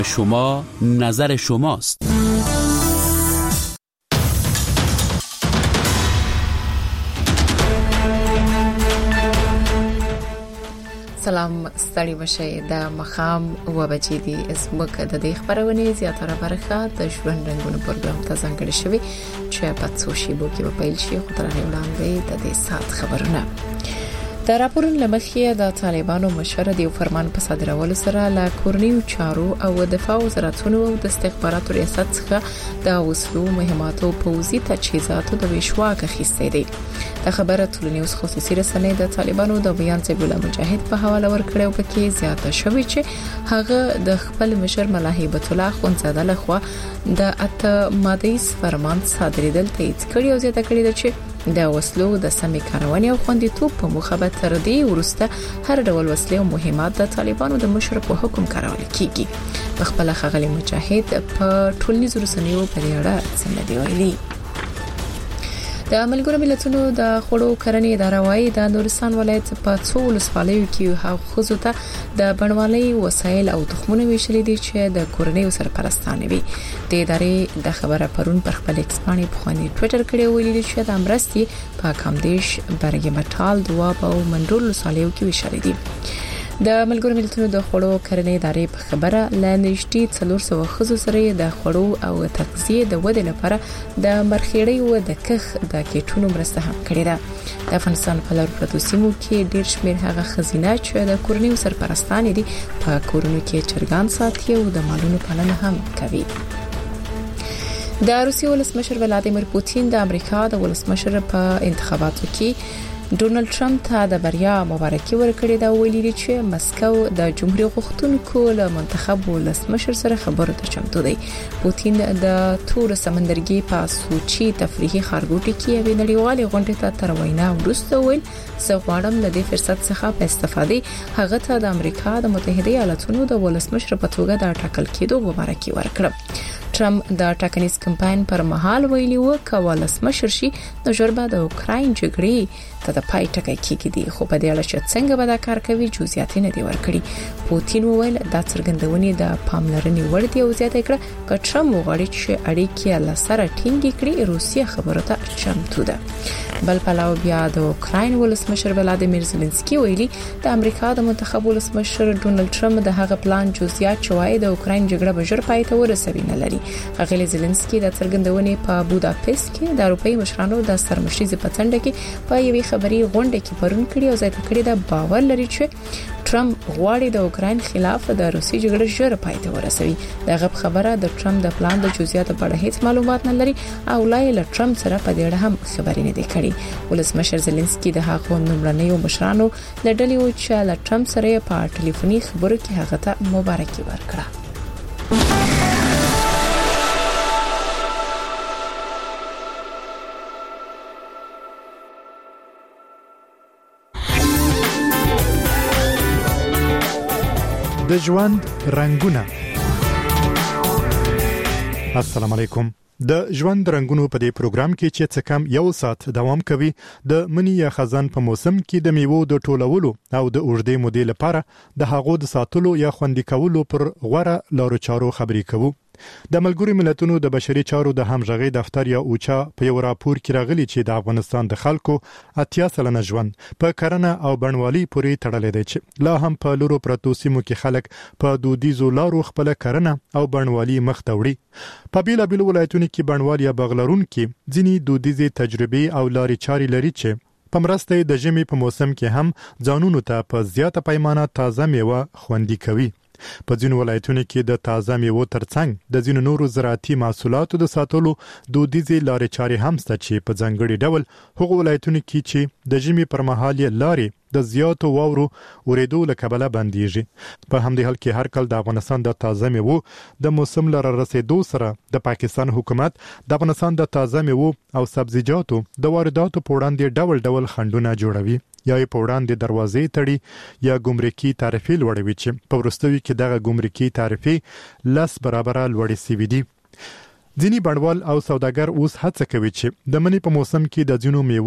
شما نظر شماست. سلام، ستړي مشه د مخام و بجې دي زموږ د دې خبرونه زیاتره برخه د ژوند رنگونو پروګرام ته ځانګړې شوی چې په څو شیبو کې په پیل شي. خو تر هغه وړاندې د دې سات خبرونه د راپورونو لمخې د طالبانو مشر د فرمان په صادرولو سره لا کورنیو چارو او دفاع وزارتونو او د استخباراتو ریاست څخه د وسلو مهماتو پوزي تجهیزاتو د وشواک خسته دي. د خبره ټولنیز خصوصي رسنۍ د طالبانو د بیان څخه بل مجاهد په حواله ورکړیو پکې زیاته شوې چې هغه د خپل مشر ملاحبت الله خونزاده لخوا د اتمادیس فرمان صادریدل تایید کړی او زیاته کړی چې د وسلو د سمې کارونې او خوندیتوب په مخابه تر دې ورسته هر ډول وسلې او مهمات د طالبانو د مشر په حکم کارول کیږي. په خپل خغلی مجاهد په ټولنیز رسنیو په اړه څه دی ویلي. د ملګرو ملتونو د خړو کرنې اداره وايي د نورستان ولایت په څو ولسوالیو کې حقوقو ته د بڼوالۍ وسایل او تخمونه ویشل دي چې د کورنۍ سرپرستانه وي. د ادارې د خبره پرون پر خپل ایکس باندې په خواني ټوئیټر کړي ویلي چې د امرستي په کامدیش برګ مټال دواب او منډول ولسوالیو کې ویشل دي. د ملګرو ملتونو د خړو کرنې ادارې په خبره لاندېشتي 400 خزو سره د خړو او تغذیه د ودې لپاره د مرخېړې او د کخ د کیټونو مرسته هم کړې ده. د افغانستان په لور پروتو سیمو کې ډیر شمیر هغه خزینه چې د کورنیو سرپرستان دي په کورونو کې چرګان ساتي او د مالونو پالنه هم کوي. د روسیې ولسمشر ولادیمیر پوتین د امریکا د ولسمشر په انتخاباتو کې ډونالد ټرمپ ته د بریا مبارکي ورکړې دا ویلي چې مسکو د جمهوریت غوښتونکو له منتخب ولسمشر سره خبرو ته چمتو دی. پوتین د تور سمندرګي په سوچي تفریحي خارګوټي کې یو نړیوال غونډه ته تر وینا ورسته ویل زه غواړم له دې فرصت څخه په استفادې هغه ته د امریکا د متحده ایالاتونو د ولسمشر په توګه د ټاکل کېدو مبارکي ورکړه. ټرمپ د ټاکنیز کمپاین پر مهال ویلي و چې ولسمشر شي نو ژبه د اوکراین جګړې ته د پای ټکی کېږي. خو په دې اړه چې څنګه به دا کار کوي جزئیات نه دی ورکړي. پوتین وویل دا څرګندونې د پاملرنې وړ دي او زیاته کړه چې ټرمپ وغواړي چې اړیکې له سره ټینګې کړي. روسیه خبرو ته چمتو ده. بل پلاو بیا د اوکراین ولسمشر ولادیمیر زيلنسکي ویلي د امریکا د منتخب ولسمشر ډونالد ټرمپ د هغه پلان جزئیات چوي د اوکراین جګړه به ژر پای ته ورسوي نه لري. هغه زيلنسکي د څرګندونې په بوداپست کې د اروپאי مشرانو د سرمشري پڅنډ کې په یوې خبري غونډه کې پرون کړي او زیاته کړي دا باور لري چې ټرمپ غواړي د اوکراین خلاف د روسي جګړه ژر پای ته ورسوي. دغه خبره د ټرمپ د پلان د جزئیاتو په اړه هیڅ معلومات نه لري او لای له ټرمپ سره په دې اړه هم خبرې نه دي کړې. ولسمشر زيلنسکي د هغو نمرنیو مشرانو لړلې و چې له ټرمپ سره په ټلیفوني خبرو کې هغه ته مبارکي ورکړه. د ژوند رنگونه. السلام علیکم. د ژوند رنگونو په دې پروګرام کې چې څه کم یو ساعت دوام کوي د منی یا خزان په موسم کې د میوو د ټولولو او د اوږدې مودې لپاره د هغو د ساتلو یا خوندي کولو پر غوړه لارو چارو خبرې کوو. د ملګرو ملتونو د بشري چارو د همغږي دفتر یا اوچا په یو راپور کې راغلي چې د افغانستان د خلکو 80% ژوند په کرنه او بڼوالۍ پورې تړلې دی چې لا هم په لورو پرتو سیمو کې خلک په دودیزو لارو خپل کرنه او بڼوالۍ مخ ته وړي. په بیلابیلو ولایتونو کې بڼوال یا بغلرون کې ځینی دودیزي تجربې او لارې چارې لري چې په مرسته د ژمي په موسم کې هم ځانونو ته په زیاته پیمانه تازه میوه خوندي کوي. په ځینو ولایتونو کې د تازه میوو ترڅنګ د ځینو نورو زراعتي محصولاتو د ساتلو دودیزي لارې چارې هم شته چې په ځانګړي ډول هغو ولایتونو کې چې د ژمي پر مهال لارې د زیاتو واورو اوریدو له کبله بنديږي. په همدې حال کې هر کال د افغانستان د تازه میوو د موسم لره رسیدو سره د پاکستان حکومت د افغانستان د تازه میوو او سبزیجاتو د وارداتو په وړاندې ډول ډول خنډونه جوړوي یا په وړاندې دروازې تړي یا ګمرکي تعرفې لوړوي چې په وروستیو کې دغه ګمرکي تعرفې 10 برابره لوړې سوي دي. ځینی بڼوال او سوداګر اوس هڅه کوي چې د منی په موسم کې د ځینو میوو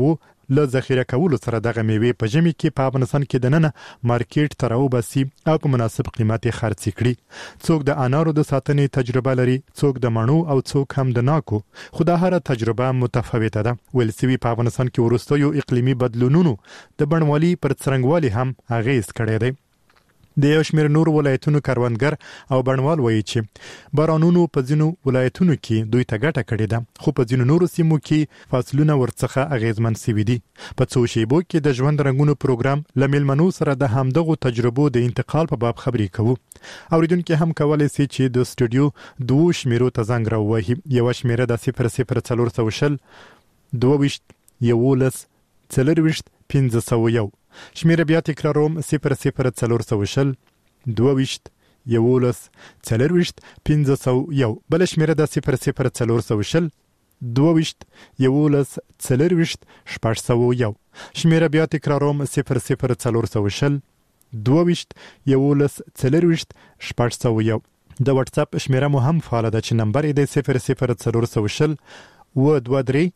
له ذخیره کولو سره دغه میوې په ژمي کې په افغانستان کې د نن مارکیټ ته راوباسي او په مناسب قیمت خرڅ کړي. څوک د انارو د ساتنې تجربه لري، څوک د مڼو او څوک هم د ناکو، خو دا هر تجربه متفاوته ده. ویل سوي په افغانستان کې وروستیو اقلیمي بدلونونو د بڼوالي پر څرنګوالي هم اغیز کړی دی. د یو شمېر نور ولایتونو کروندګر او بڼوال وایي چې بارانونو په ځینو ولایتونو کې دوی ته ګټه کړې ده، خو په ځینو نورو سیمو کې فاصلونه ورڅخه اغیزمن شوي دي. په څو شیبو کې د ژوند رنګونو پروګرام له میلمنو سره د همدغو تجربو د انتقال په باب خبرې کوو. اوریدونکو هم کولای شي چې د سټوډیو 2 شمیرو ته زنګ راووهي. یو شمیره د 00440 22 11 40 501. شمیره بیا تکراروم 00440 22 11 40 501. بل شمیره د 00440 22 11 40 501. شمیره بیا تکراروم 00440 22 11 40 501. د واتس اپ شمیره مو هم فعال ده چې نمبر یې د 00440 و23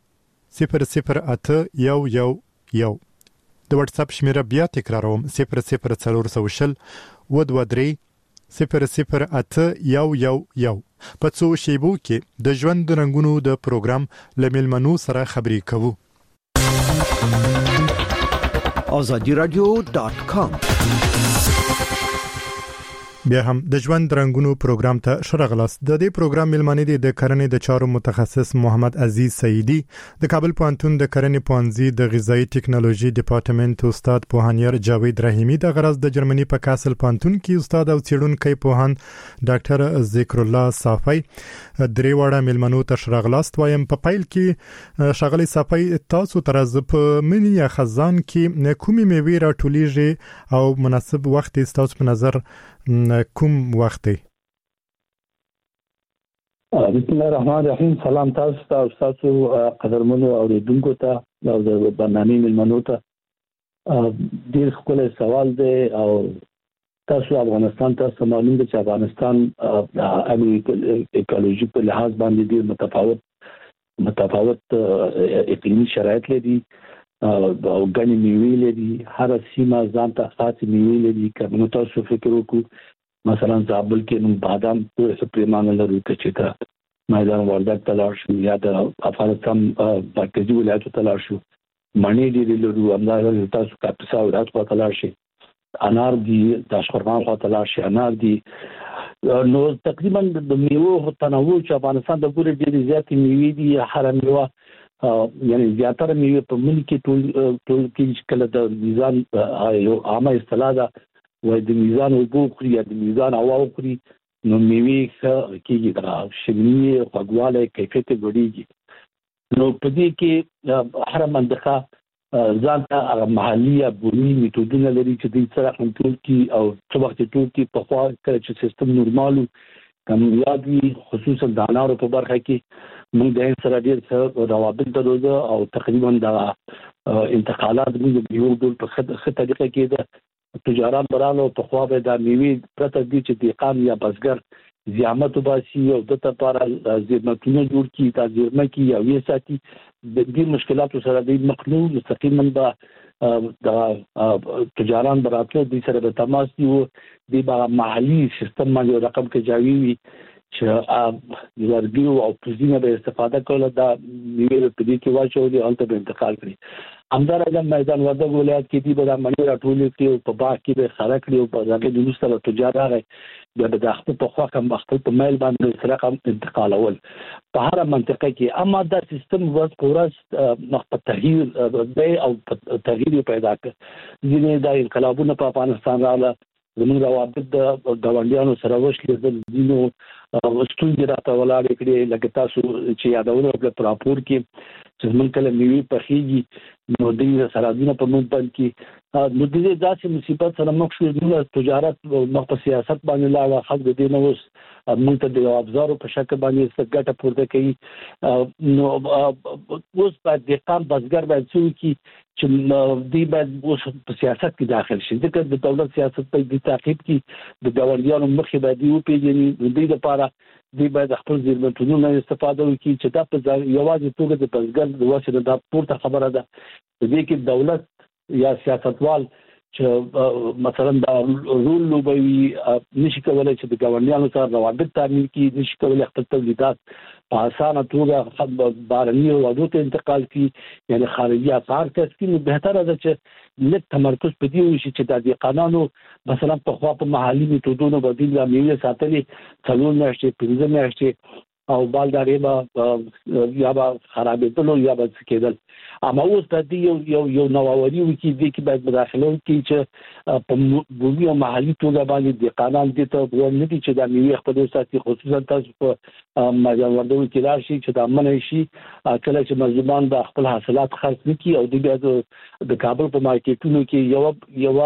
008 د واتس اپ شمیره بیا تکراروم 00440 و23 008 په څو شیبو کې د ژوند رنګونو د پروګرام له میلمنو سره خبرې کوو. azadiradio.com بیا هم د ژوند رنګونو پروګرام ته شرغلاست. د دې پروګرام ملمنې د کرنې د چارو متخصص محمد عزیز سعیدی، د کابل پوهنتون د کرنې پوهنځي د غذایی ټکنالوژي ډپارټمنټ استاد پوهانیر جاوید رحیمی، د غرض د جرمني په کاسل پوهنتون کې استاد او څېړونکی پوهان ډاکټر ذکر الله صافی. درې واړه ملمنو ته شرغلاست وایم. په پایل کې شغلي صافی تاسو ترز په منی خزان کې کومې میوې راټولیږي او مناسب وخت تاسو په نظر کوم وخت دی؟ بسم الله الرحمن الرحیم. سلام تاسو قدرمنو اوریدونکو ته او د برنامې ملمنو ته. ډیر ښکلی سوال دی او تاسو افغانستان ته معلوم دی چې افغانستان د اکولوژي په لحاظ باندې ډیر متفاوت اقلیمي شرایط لري او غني میوې لري. هر سیمه ځان ته خاص میوې لري. کوم تاسو فکر وکړو مثلا زابل کې نو بادام په پریمانه لري چې تا میدان وردګ تلاش یا د افغانستان مرکزی ولایتو تلاش مڼې ډېرې لرو. همدارنګه تاسو کاپیسا ولایت په تلاش انار دي، داشخرمان په تلاش انار دي. نو تقریبا د میوو تنوع چې افغانستان د پوره ډېرې زیاتې میوې دي. هر میوه یعنی زیاتره میوه په ملک کې ټول کې کله د میزان یو عامه اصطلاح ده وای د میزان وبو خوري یا د میزان هوا خوري. نو میوه کېږي دا شنی خوږواله کیفیت لوړیږي. نو په دې کې هر منطقه ځان ته محلي یا بونی میتودونه لري چې د سره کنټرول کی او څو وخت ټول کی په خوا کله چې سیستم نورمالو کوم یادوي. خصوصا د انارو په برخه کې موږ د سره ډیر روابط درلوده او تقریبا د انتقالات موږ د یو ډول په خطه طریقه کې د تجارت برانو په خوا به د میوې پرته دي چې دیقان یا بزګر زیامت وباسي او د لپاره زیرمتونه جوړ کړي، د زیرمه کې یا وې ساتي. د دې مشکلاتو سره د مخلوق مستقیما د تجاران براتلو د سره به تماس دي او د محلي سیستم باندې رقم کې جاوي وي چې ورګیو او پوزینه به استفاده کوله دا میوې په دې کې واچولې او ته به انتقال کړي. همدارنګه میدان وردګ ولایت کې دي به د مڼې راټولې کړي او په باغ کې به خرڅ کړي او په ځکه د وروسته تجار راغی بیا به د خپل په خوا کوم خپل په میل باندې سره کوم انتقالول په هر منطقه کې. اما دا سیستم ورځ په ورځ په تغییر دی او تغییر پیدا کړ. ځینې د انقلابونو په افغانستان رااله زموږ روابط د ګاونډیانو سره وشلېدل. ځینو ستونزې راته ولاړې کړې لکه تاسو چې یادونه وکړه په راپور کې چې زموږ کله میوې پخېږي نو دوی د سرحدونه په موږ باندې کې نو د دې داسې مصیبت سره مخ شو د تجارت مخ په سیاست باندې لاړ خلک د دې نو موږ ته د ابزارو په شکل باندې څنګه پورته کوي نو اوس په دقیق بازګر باندې چې دی باید اوس په سیاست کې داخل شي ځکه د دولت سیاست په دې تعقیب کې د ګاونډیانو مخې باندې وپیژني د دې لپاره دی باید خپل ځینې نه استفاده وکړي چې دا په یوازې توګه د بازګر د واسطه د پورته خبره ده د دې کې دولت یا سیاستوال چې مثلا دا رول لوبوي نشي کولای چې د ګاونډیانو سره روابط تامین کړي نشي کولای خپل تولیدات په اسانه توګه بهرني هیوادونو ته انتقال کړي یعنی خارجي اسعار کسب کړي بهتره ده چې لږ تمرکز په دې وشي چې د قانونو مثلا په خوا په محلي میتودونو بدیل یا میوه ساتلې څلور میاشتې 15 میاشتې او بالداري یا به خرابېدل یا به کېدل اما اوس د دې یو نوآوري وکړي د کې باید مداخله وکړي چې په بومي او محلي توګه باندې د قانون د ته ورنه دي چې د میوه خپل ساتي خصوصا تاسو په ماجوردو کې راشي چې د امن شي کله چې مزدوران د خپل حاصلات خرڅ نکړي او د کابل په مارکیټونو کې یو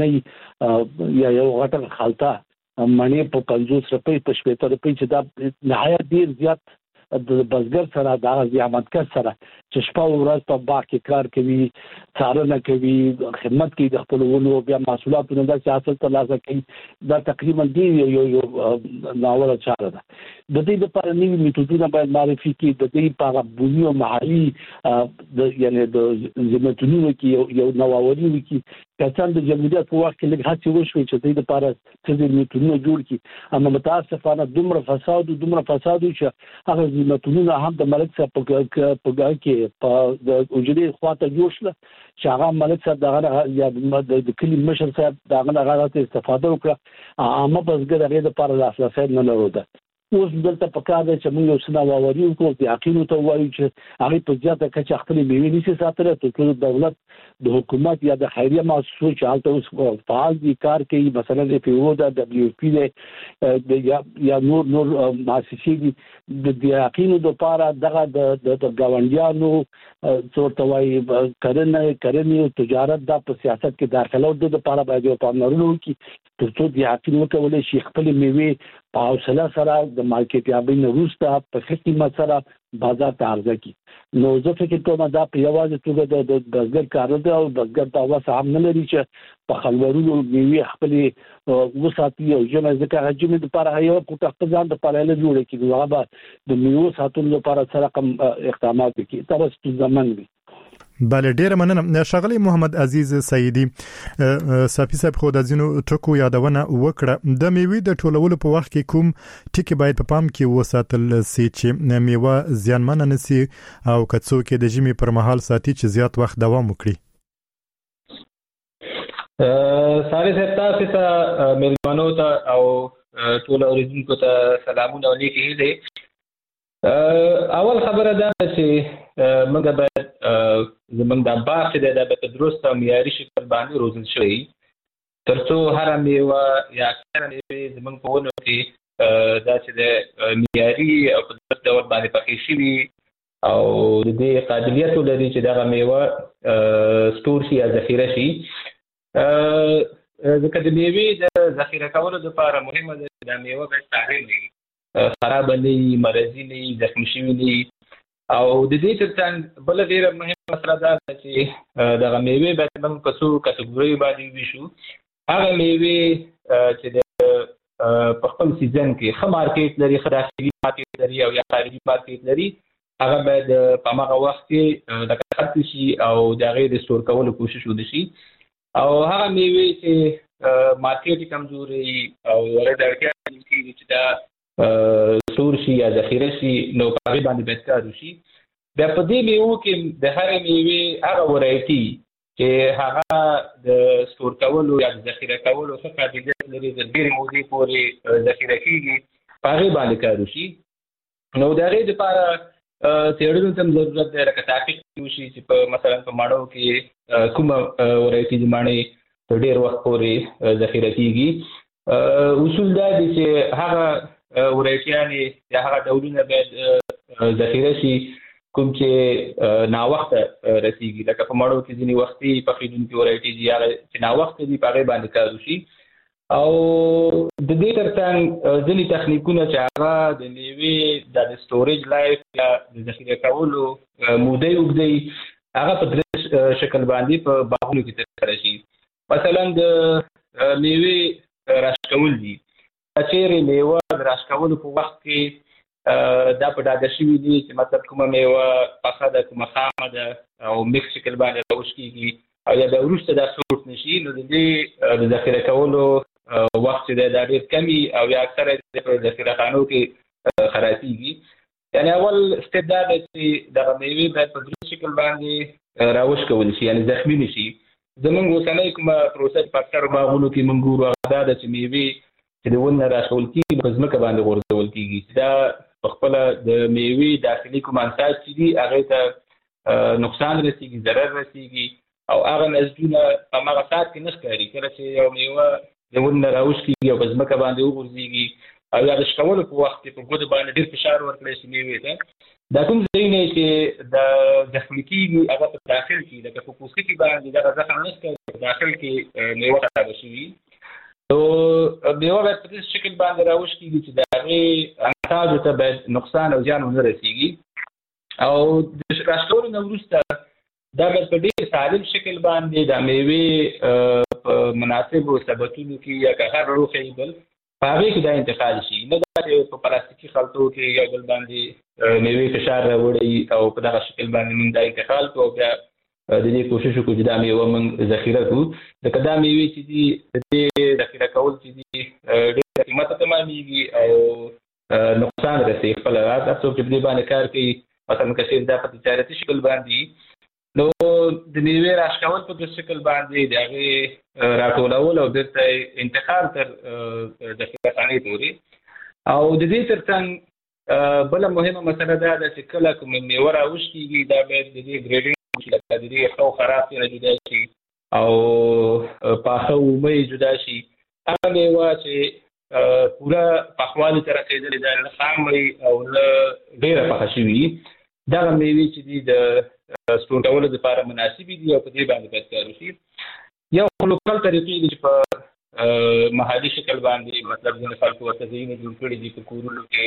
غونې یا یو غټه خالته مانی په 50 روپۍ په 70 روپۍ چې دا نهایت ډیر زیات د بازګر سره دا زیامتکار سره چې شپه او ورځ په باغ کې کار کوي څارنه کوي خدمت کوي د خپل ونو بیا محصولاتو نه د حاصل ترلاسه کوي دا تقریبا دی یو ناوړه چاره ده د دې لپاره نوي میتودونه باید معرفي کړي د دې په بومي او محلي یعنی د زمینونو کې یو نوآوري وکړي کله د جمهوریت په وخت کې لږ هڅه وشوي چې د لپاره څه میتودونه جوړ کړي اما متاسفانه دومره فساد چې هغه میتودونه هم د ملک صاحب په کې په د وجودي خواته جوړ شل چې هغه ملک صاحب دغه یا د کلی مشر صاحب دغه غاړه استفاده وکړه اما بسګر هغه د لپاره لاسرسي نه لرو اوس دلته په کار دی چې موږ یو څه نوآوري وکړو د یقینو ته وایو چې هغه په زیاته کچه خپل میوې نشي ساتلی ټول دولت د حکومت یا د خیریه مؤسسو چې هلته اوس فعال دي کار کوي مثلا د پیو د دبليو پی دی یا نور مؤسسې دي د یقینو لپاره دغه د ګاونډیانو څورته وایي کرنې او تجارت د په سیاست کې داخله د لپاره باید یو پاملرنه وکړي ترڅو د یقین وکولای شي خپل میوې په حوصله سره د مارکیټ یابۍ نه وروسته په قیمت سره بازار ته عرضه کړي نو زه فکر کوم دا په یوازې توګه د بزګر کار دی او بزګر دا وسه هم نه لري چې په خلورونو میوې خپل وساتي او جمع ځکه حجم د لپاره یو کوټه خپلان د لپاره له جوړ کړي هغه د میوې ساتلو لپاره سره کوم اقدامات وکړي تاسو زمون وي بله ډیره مننه ښاغلی محمد عزیز سیدی صافی صاحب خو د ځینو ټکو یادونه وکړه د میوې د ټولولو په وخت کې کوم ټکی باید په پام کې وساتل سي چې میوه زیانمن نه سي او کڅو کې د ژمي پر مهال ساتي چې زیات وخت دوام وکړي ساري سپتا ته ملمنو ته او ټول اوریدونکو ته سلامونه ولیکي اول خبره ده چې موږ باید زمونږ د باغ چې د په درست او معیاري شکل باندې روزل شوی ترڅو هر میوه یا اکثره میوې زمونږ په ونو کې دا چې د معیاري او په درست ډول باندې پخې شوي او د دې قابلیت لري چې دغه میوه سټور شي یا ذخیره شي ځکه د میوې د ذخیره کولو لپاره مهمه ده چې دا میوه باید طاهر وي خراب نه وي مرضي نه وي زخمي شوي نه وي او د دې ترڅنګ بل ډیره مهمه مسله ده چې دغه میوې باید موږ په څو کټګورۍ باندې ویشو هغه میوې چې د په خپل سیزن کې ښه مارکیټ لري ښه داخلي مارکیټ لري او یا خارجي مارکیټ لري هغه باید په هغه وخت کې لکه خرڅ شي او د هغې د سټور کولو کوشش وشي او هغه میوې چې مارکیټ کمزوري او هغه د اړتیا کېږي چې دا سور شي یا ذخیره شي نو په هغې باندې باید کار وشي بیا په دې میوو کې د هرې میوې هغه ورایټي چې هغه د سټور کولو یا د ذخیره کولو ښه قابلیت لري د ډېرې مودې پورې ذخیره کېږي په هغې باندې کار وشي نو د هغې دپاره څېړنو ته هم ضرورت دی لکه تحقیق وشي چې په مثلا په ماڼو کې کومه ورایټي د ماڼۍ په ډېر وخت پورې ذخیره کېږي اصول دا دی چې هغه ورایټیانې یا هغه ډولونه باید ذخیره شي کوم چې نا وخت رسیږي لکه په مړو کې ځینی وختي په خېدونکو ورایټي دي هغه چې نا وخت دي په هغه باندې کار وشي او د دې ترڅنګ ځینی تخنیکونه چې هغه د میوې د سټوریج لایف یا د ذخیره کولو موده وګړي هغه په درې شکل باندې په باغونو کې ترسره شي. مثلا د میوې راشکول دي چې میوه راشکول په وخت کې دا په ډاګه شوي دي چې مطلب کومه میوه پخه ده کومه خامه ده او میکس شکل باندې راوش کېږي او یا د وروسته دا سورت نشي نو د دې د ذخیره کولو وخت چې دا ډېر کمی او یا اکثره په ذخیره خانو کې خرابېږي. یعنی اول سټپ دا ده چې دغه میوې باید په درې شکل باندې راوش کول شي یعنی زخمي نشي. زمونږ اوسنۍ کومه پروسه په اکثرو باغونو کې موږ ګورو هغه دا ده چې میوې چې د ونه راښول کېږي په ځمکه باندې غورځول کېږي چې دا په خپله د میوې داخلي کوم انساج چې دي هغې ته نقصان رسېږي ضرر رسېږي او هغه نسجونه په هماغه ساعت کې نه ښکاري. کله چې یو میوه د ونه نه راوش کېږي او په ځمکه باندې وغورځېږي او یا د شکولو په وخت کې په ګوتو باندې ډېر فشار ورکړی شي میوې ته دا کوم ځایونه چې د زخمي کېږي هغه په داخل کې لکه په پوستکي کې باندې دغه زخم نه ښکاري په داخل کې میوه خرابه شوي نو میوه باید په دې شکل باندې راوش کېږي چې د هغې انتاجو ته باید نقصان او زیان ونه رسېږي او د راشکولو نه وروسته دا باید په ډېر سالم شکل باندې د میوې په مناسبو سبتونو کې یا که هر روخی بل په هغې کې دا انتقال شي نه دا چې په پلاستیکي خلطو کې یا بل باندې میوې فشار راوړی او په دغه شکل باندې موږ دا انتقال کوو بیا د دې کوشش وکړو چې دا میوه موږ ذخیره کړو ځکه دا میوې چې دي د دې ذخیره کول چې دي ډېر قیمته تمامېږي او نقصان رسېږي خپله هر څوک چې په دې باندې کار کوي مثلا که چېرې دا په تجارتي شکل باندې نو د میوې راشکول په دې شکل باندې د هغې راټولول او بېرته انتقال تر ذخیره خانې پورې او د دې ترڅنګ بله مهمه مسله دا ده چې کله کوم میوه راوش کېږي دا باید د دې ګریډینګ لکه د دې ښه او خراب څخه جدا شي او پاخه اومه جدا شي هغه میوه چې پوره پخوالي ته رسېدلې ده نه خام وي او نه ډېره پخه شوي دغه میوې چې دي د سټور کولو لپاره مناسبې دي او په دې باندې باید کار وشي. یو لوکل طریقې دي چې په محلي شکل باندې مطلب ځینې خلکو ورته ځایونه جوړ کړي دي په کورونو کې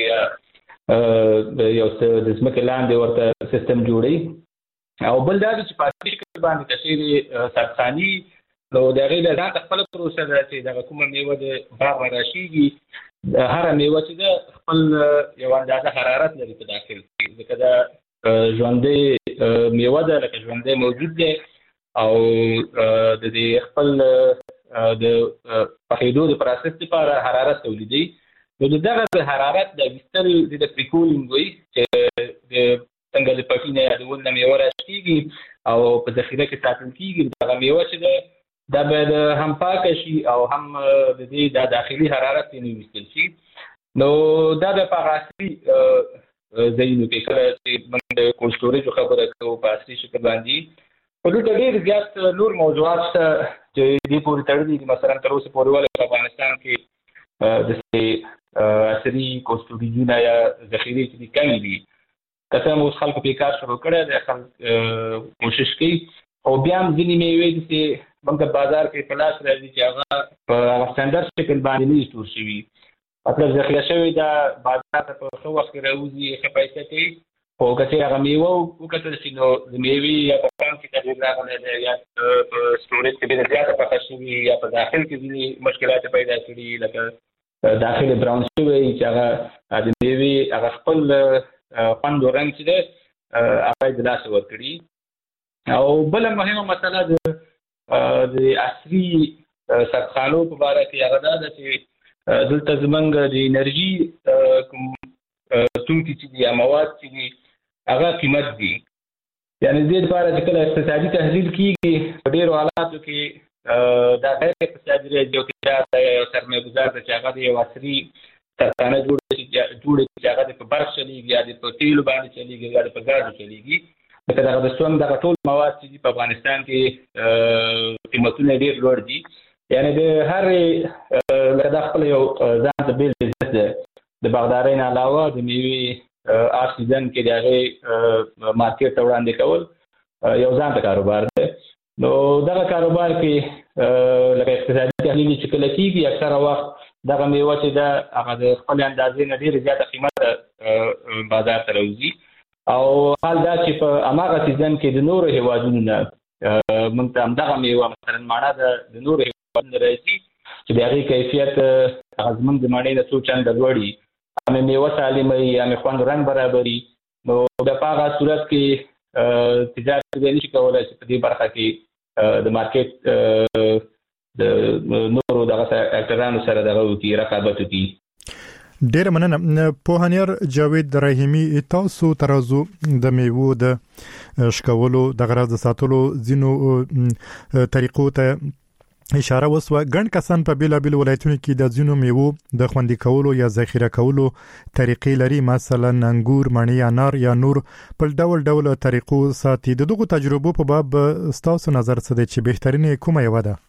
یا یو څه د ځمکې لاندې ورته سیستم جوړوي او بل دا چې په عادي شکل باندې که چېرې سرخاني نو د هغې له ځانته خپله پروسه ده چې دغه کومه میوه د باغ نه راشېږي هره میوه چې ده خپل یو اندازه حرارت لري په داخل کې ځکه دا ژوندۍ میوه ده لکه ژوندی موجود دی او د دې خپل د پخېدو د پروسس لپاره حرارت تولیدوي نو د دغه حرارت د ویستل د پریکولینګ وایي چې د څنګه د پټي نه یا د ول نه میوه راشکېږي او په ذخیره کې ساتل کېږي دغه میوه چې ده دا باید هم پاکه شي او هم د دې د داخلي حرارت ځینې ویستل شي نو دا د په هغه عصري ځایونو کې کله چې موږ د کولډ سټوریجو خبره کوو په عصري شکل باندې په دلته ډېر زیات نور موضوعات شته چې دې پورې تړلي دي مثلا تر اوسه پورې ولې په افغانستان کې داسې عصري کولډ سټوریجونه یا ذخیرې چې دي کمې دي که څه هم اوس خلکو پرې کار شروع کړی دی خلک کوشش کوي او بیا هم ځینې میوې دي چې موږ د بازار کې په لاس راځي چې هغه په هغه سټنډرډ شکل باندې نه دي سټور شوي مطلب ذخیره شوي دا بازار ته په ښه وخت کې راوځي ښه پیسې کوي خو که چېرې هغه میوه وکتل شي نو د میوې یا په پام کې تغییر راغلی دی یا په سټوریج کې ډېره زیاته پخه شوي یا په داخل کې ځینې مشکلات پیدا کړي لکه داخل یې براون شوی چې هغه د میوې هغه خپل خوند او رنګ چې دی هغه یې د لاسه ورکړي او بله مهمه مسله د عصري سرخانو په باره کې هغه دا ده چې دلته زموږ د انرژي کوم توکي چې دي یا مواد چې دي هغه قیمت دي یعنې د دې لپاره چې کله اقتصادي تحلیل کېږي په ډېرو حالاتو کې دا غیر اقتصادي راځي او تجارت یو سرمایه ګزار ده چې هغه د یو عصري سرخانه جوړه چې هغه د په برق چلېږي یا د په تیلو باندې چلېږي یا د په ګازو چلېږي لکه دغه د سونګ دغه ټول مواد چې دي په افغانستان کې قیمتونه ډېر لوړ دي یعنې د هرې لکه دا خپله یو ځان ته بېل عزت ده د باغدارۍ نه علاوه د میوې آر سیزن کې دغه مارکیټ ته وړاندې کول یو ځان ته کاروبار دی. نو دغه کاروبار کې لکه اقتصادي تحلیل چې کله کېږي اکثره وخت دغه میوه چې ده هغه د خپل اندازې نه ډېره زیاته قیمته بازار ته راوځي او حال دا چې په هماغه سیزن کې د نورو هیوادونو نه موږ ته همدغه میوه مثلا ماڼه د نورو هیوادونو راځي چې د هغې کیفیت هغه زموږ د ماڼۍ نه څو چنده لوړي، همې میوه سالمه وي، همې خوند رنګ برابري. نو د په هغه صورت کې تجارت بیا نشي کولی چې په دې برخه کې د مارکیټ د نورو دغه اکټرانو سره دغه وکړي، رقابت وکړي. ډېر مننه پوهنيار جاوید رحیمي. تاسو ترازو د میوو د شکولو د غرض ساتلو ځینو طریقو ته اشاره وسوه. ګڼ کسان په بیلابل ولایتونو کې د ځینو میوو د خوندي کولو یا ذخیره کولو طریقې لري، مثلا انګور، مڼې، انار یا نور په ډول طریقو ساتي. دغه تجربو په باب تاسو نظر څه دی چې بهترینه کومه یو ده؟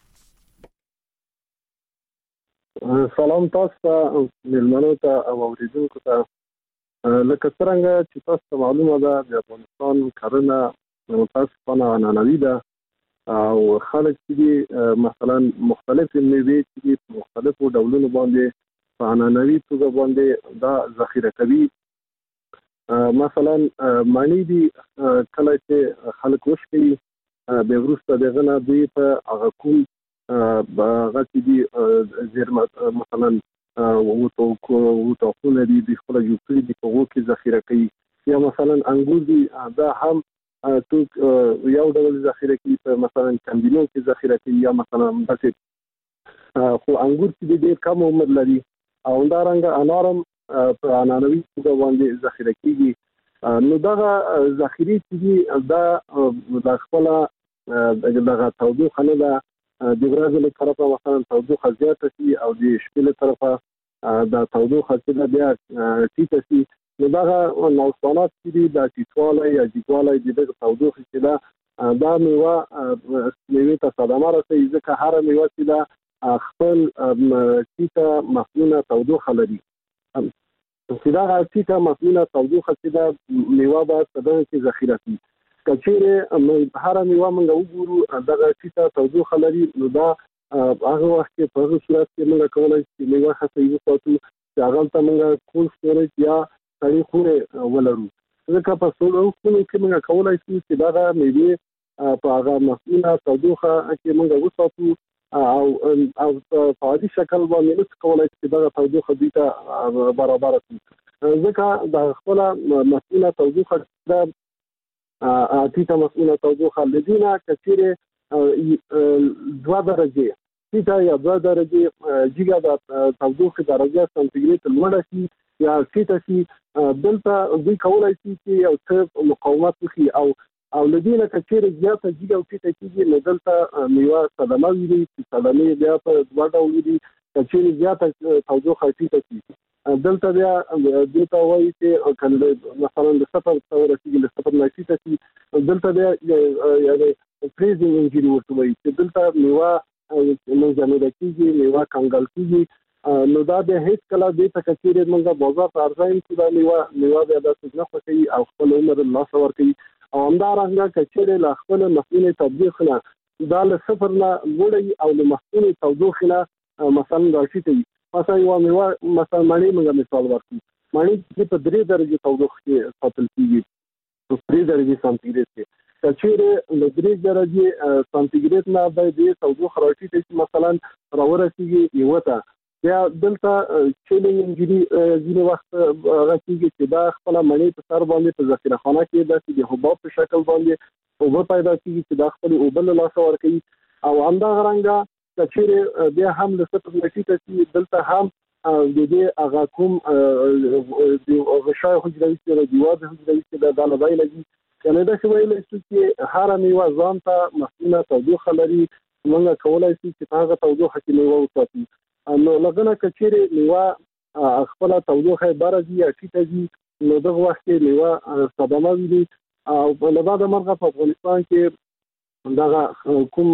سلام تاسو ته، ملمنو ته او اوریدونکو ته. لکه څنګه چې تاسو ته معلومه ده د افغانستان کرنه متاسفانه عنعنوي ده او خلک چې مثلا مختلف میوې چې په مختلفو ډولونو باندې په عنعنوي توګه باندې دا ذخیره کوي. مثلا مڼې دي کله چې خلک وشکي بیا وروسته دغه نه دوی په هغه کوم هغه چې دي زیرمه مثلا وتوخونه دي د خپل جوړ کړي دي په هغو کې ذخیره کوي. یا مثلا انګور دي دا هم توک یو ډول ذخیره کوي په مثلا کندینو کې ذخیره کوي، یا مثلا بس خو انګور چې ډېر کم عمر لري او همدارنګه انارم په عنعنوي توګه باندې ذخیره کېږي. نو دغه ذخیرې چې دي دا د خپله دغه تودوخه نه ده، د ورځې له طرفه مثلا تودوخه زیاته شي او د شپې له طرفه د تودوخه چې ده بیا ټیټه شي. نو دغه نوسانات چې دي د ټیټوالی یا جګوالی د دغه تودوخې چې ده دا میوې ته صدمه رسوي، ځکه هره میوه چې ده خپل ټیټه مصنوعه تودوخه لري. چې دغه ټیټه مصنوعه تودوخه چې ده میوه باید په دغه کې ذخیره شي. که چیرې هره میوه موږ وګورو دغه ټیټه تودوخه لري، نو دا هغه وخت کې په هغه صورت کې موږ کولی چې میوه ښه وساتو چې هغلته موږ کولډ سټوریج یا سړې خونې ولرو. ځکه په سړو خونو کې موږ کولی شو چې دغه میوې په هغه مصنوعه تودوخه کې موږ وساتو او په عادي شکل باندې نشو کولی چې دغه تودوخه دوی ته برابره کړو، ځکه د خپله مصنوعه تودوخه د ټیټه مصنوعه تودوخه لدينا کثیره 2 درجه ټیټه یا 2 درجه جیګا د تودوخه درجه سانتیګریډ لوړه شي یا ټیټه شي، دلته دوی کولای شي چې یو څه مقاومت وکړي او لدينا کثیره زیاته جیګا او ټیټه کېږي. نو دلته میوه صدمه وي چې صدمه بیا په 2 ډول دي، کثیره زیاته تودوخه ټیټه شي. دلته بیا دلته وایي چې کله مثلا د صفر ته ورسېږي، له صفر نه ټیټه شي، دلته بیا یعنې فریزینګ انجري ورته وایي چې دلته میوه منجمده کېږي، میوه کنګل کېږي. نو دا بیا هیڅ کله دې ته که چیرې موږ بازار ته ارزایم چې دا میوه بیا داسې نه خوښوي او خپل عمر له لاسه ورکوي. او همدارنګه که چیرې له خپل مصنوعي تودوخې نه دا له صفر نه لوړوي او له مصنوعي تودوخې نه مثلا راټیټوي. مثلا یو میوه مثلا مڼې موږ مثال ورکړو، مڼې چې په 3 درجې تودوخه کې ساتل کېږي، په 3 درجې سانتیګریډ کې. که چیرې له 3 درجې سانتیګریډ نه د تودوخه راټیټه شي مثلا راورسېږي یوه ته، بیا دلته چیلینګ انجري ځینې وخت هغه کېږي چې دا خپله مڼې په سر باندې په ذخیره خانه کې داسې د حباب په شکل باندې اوبه پیدا کېږي چې دا خپلې اوبه له لاسه ورکوي. او همدغه رنګه که چیرې بیا هم له صفر نه ټیټه شي، دلته هم د دې هغه کوم د غشای حجروي چې د دیوال حجروي چې دا له ځای لګي، یعنې داسې ویلی شو چې هره میوه ځان ته مصنوعه تودوخه لري، موږ کولی شو چې په هغه تودوخه کې میوه وساتو. نو لږه که چیرې میوه خپله تودوخه یې بره ځي یا ټیټه ځي، نو دغه وخت کې میوه صدمه ویني. او له بعده مرغه په افغانستان کې دغه کوم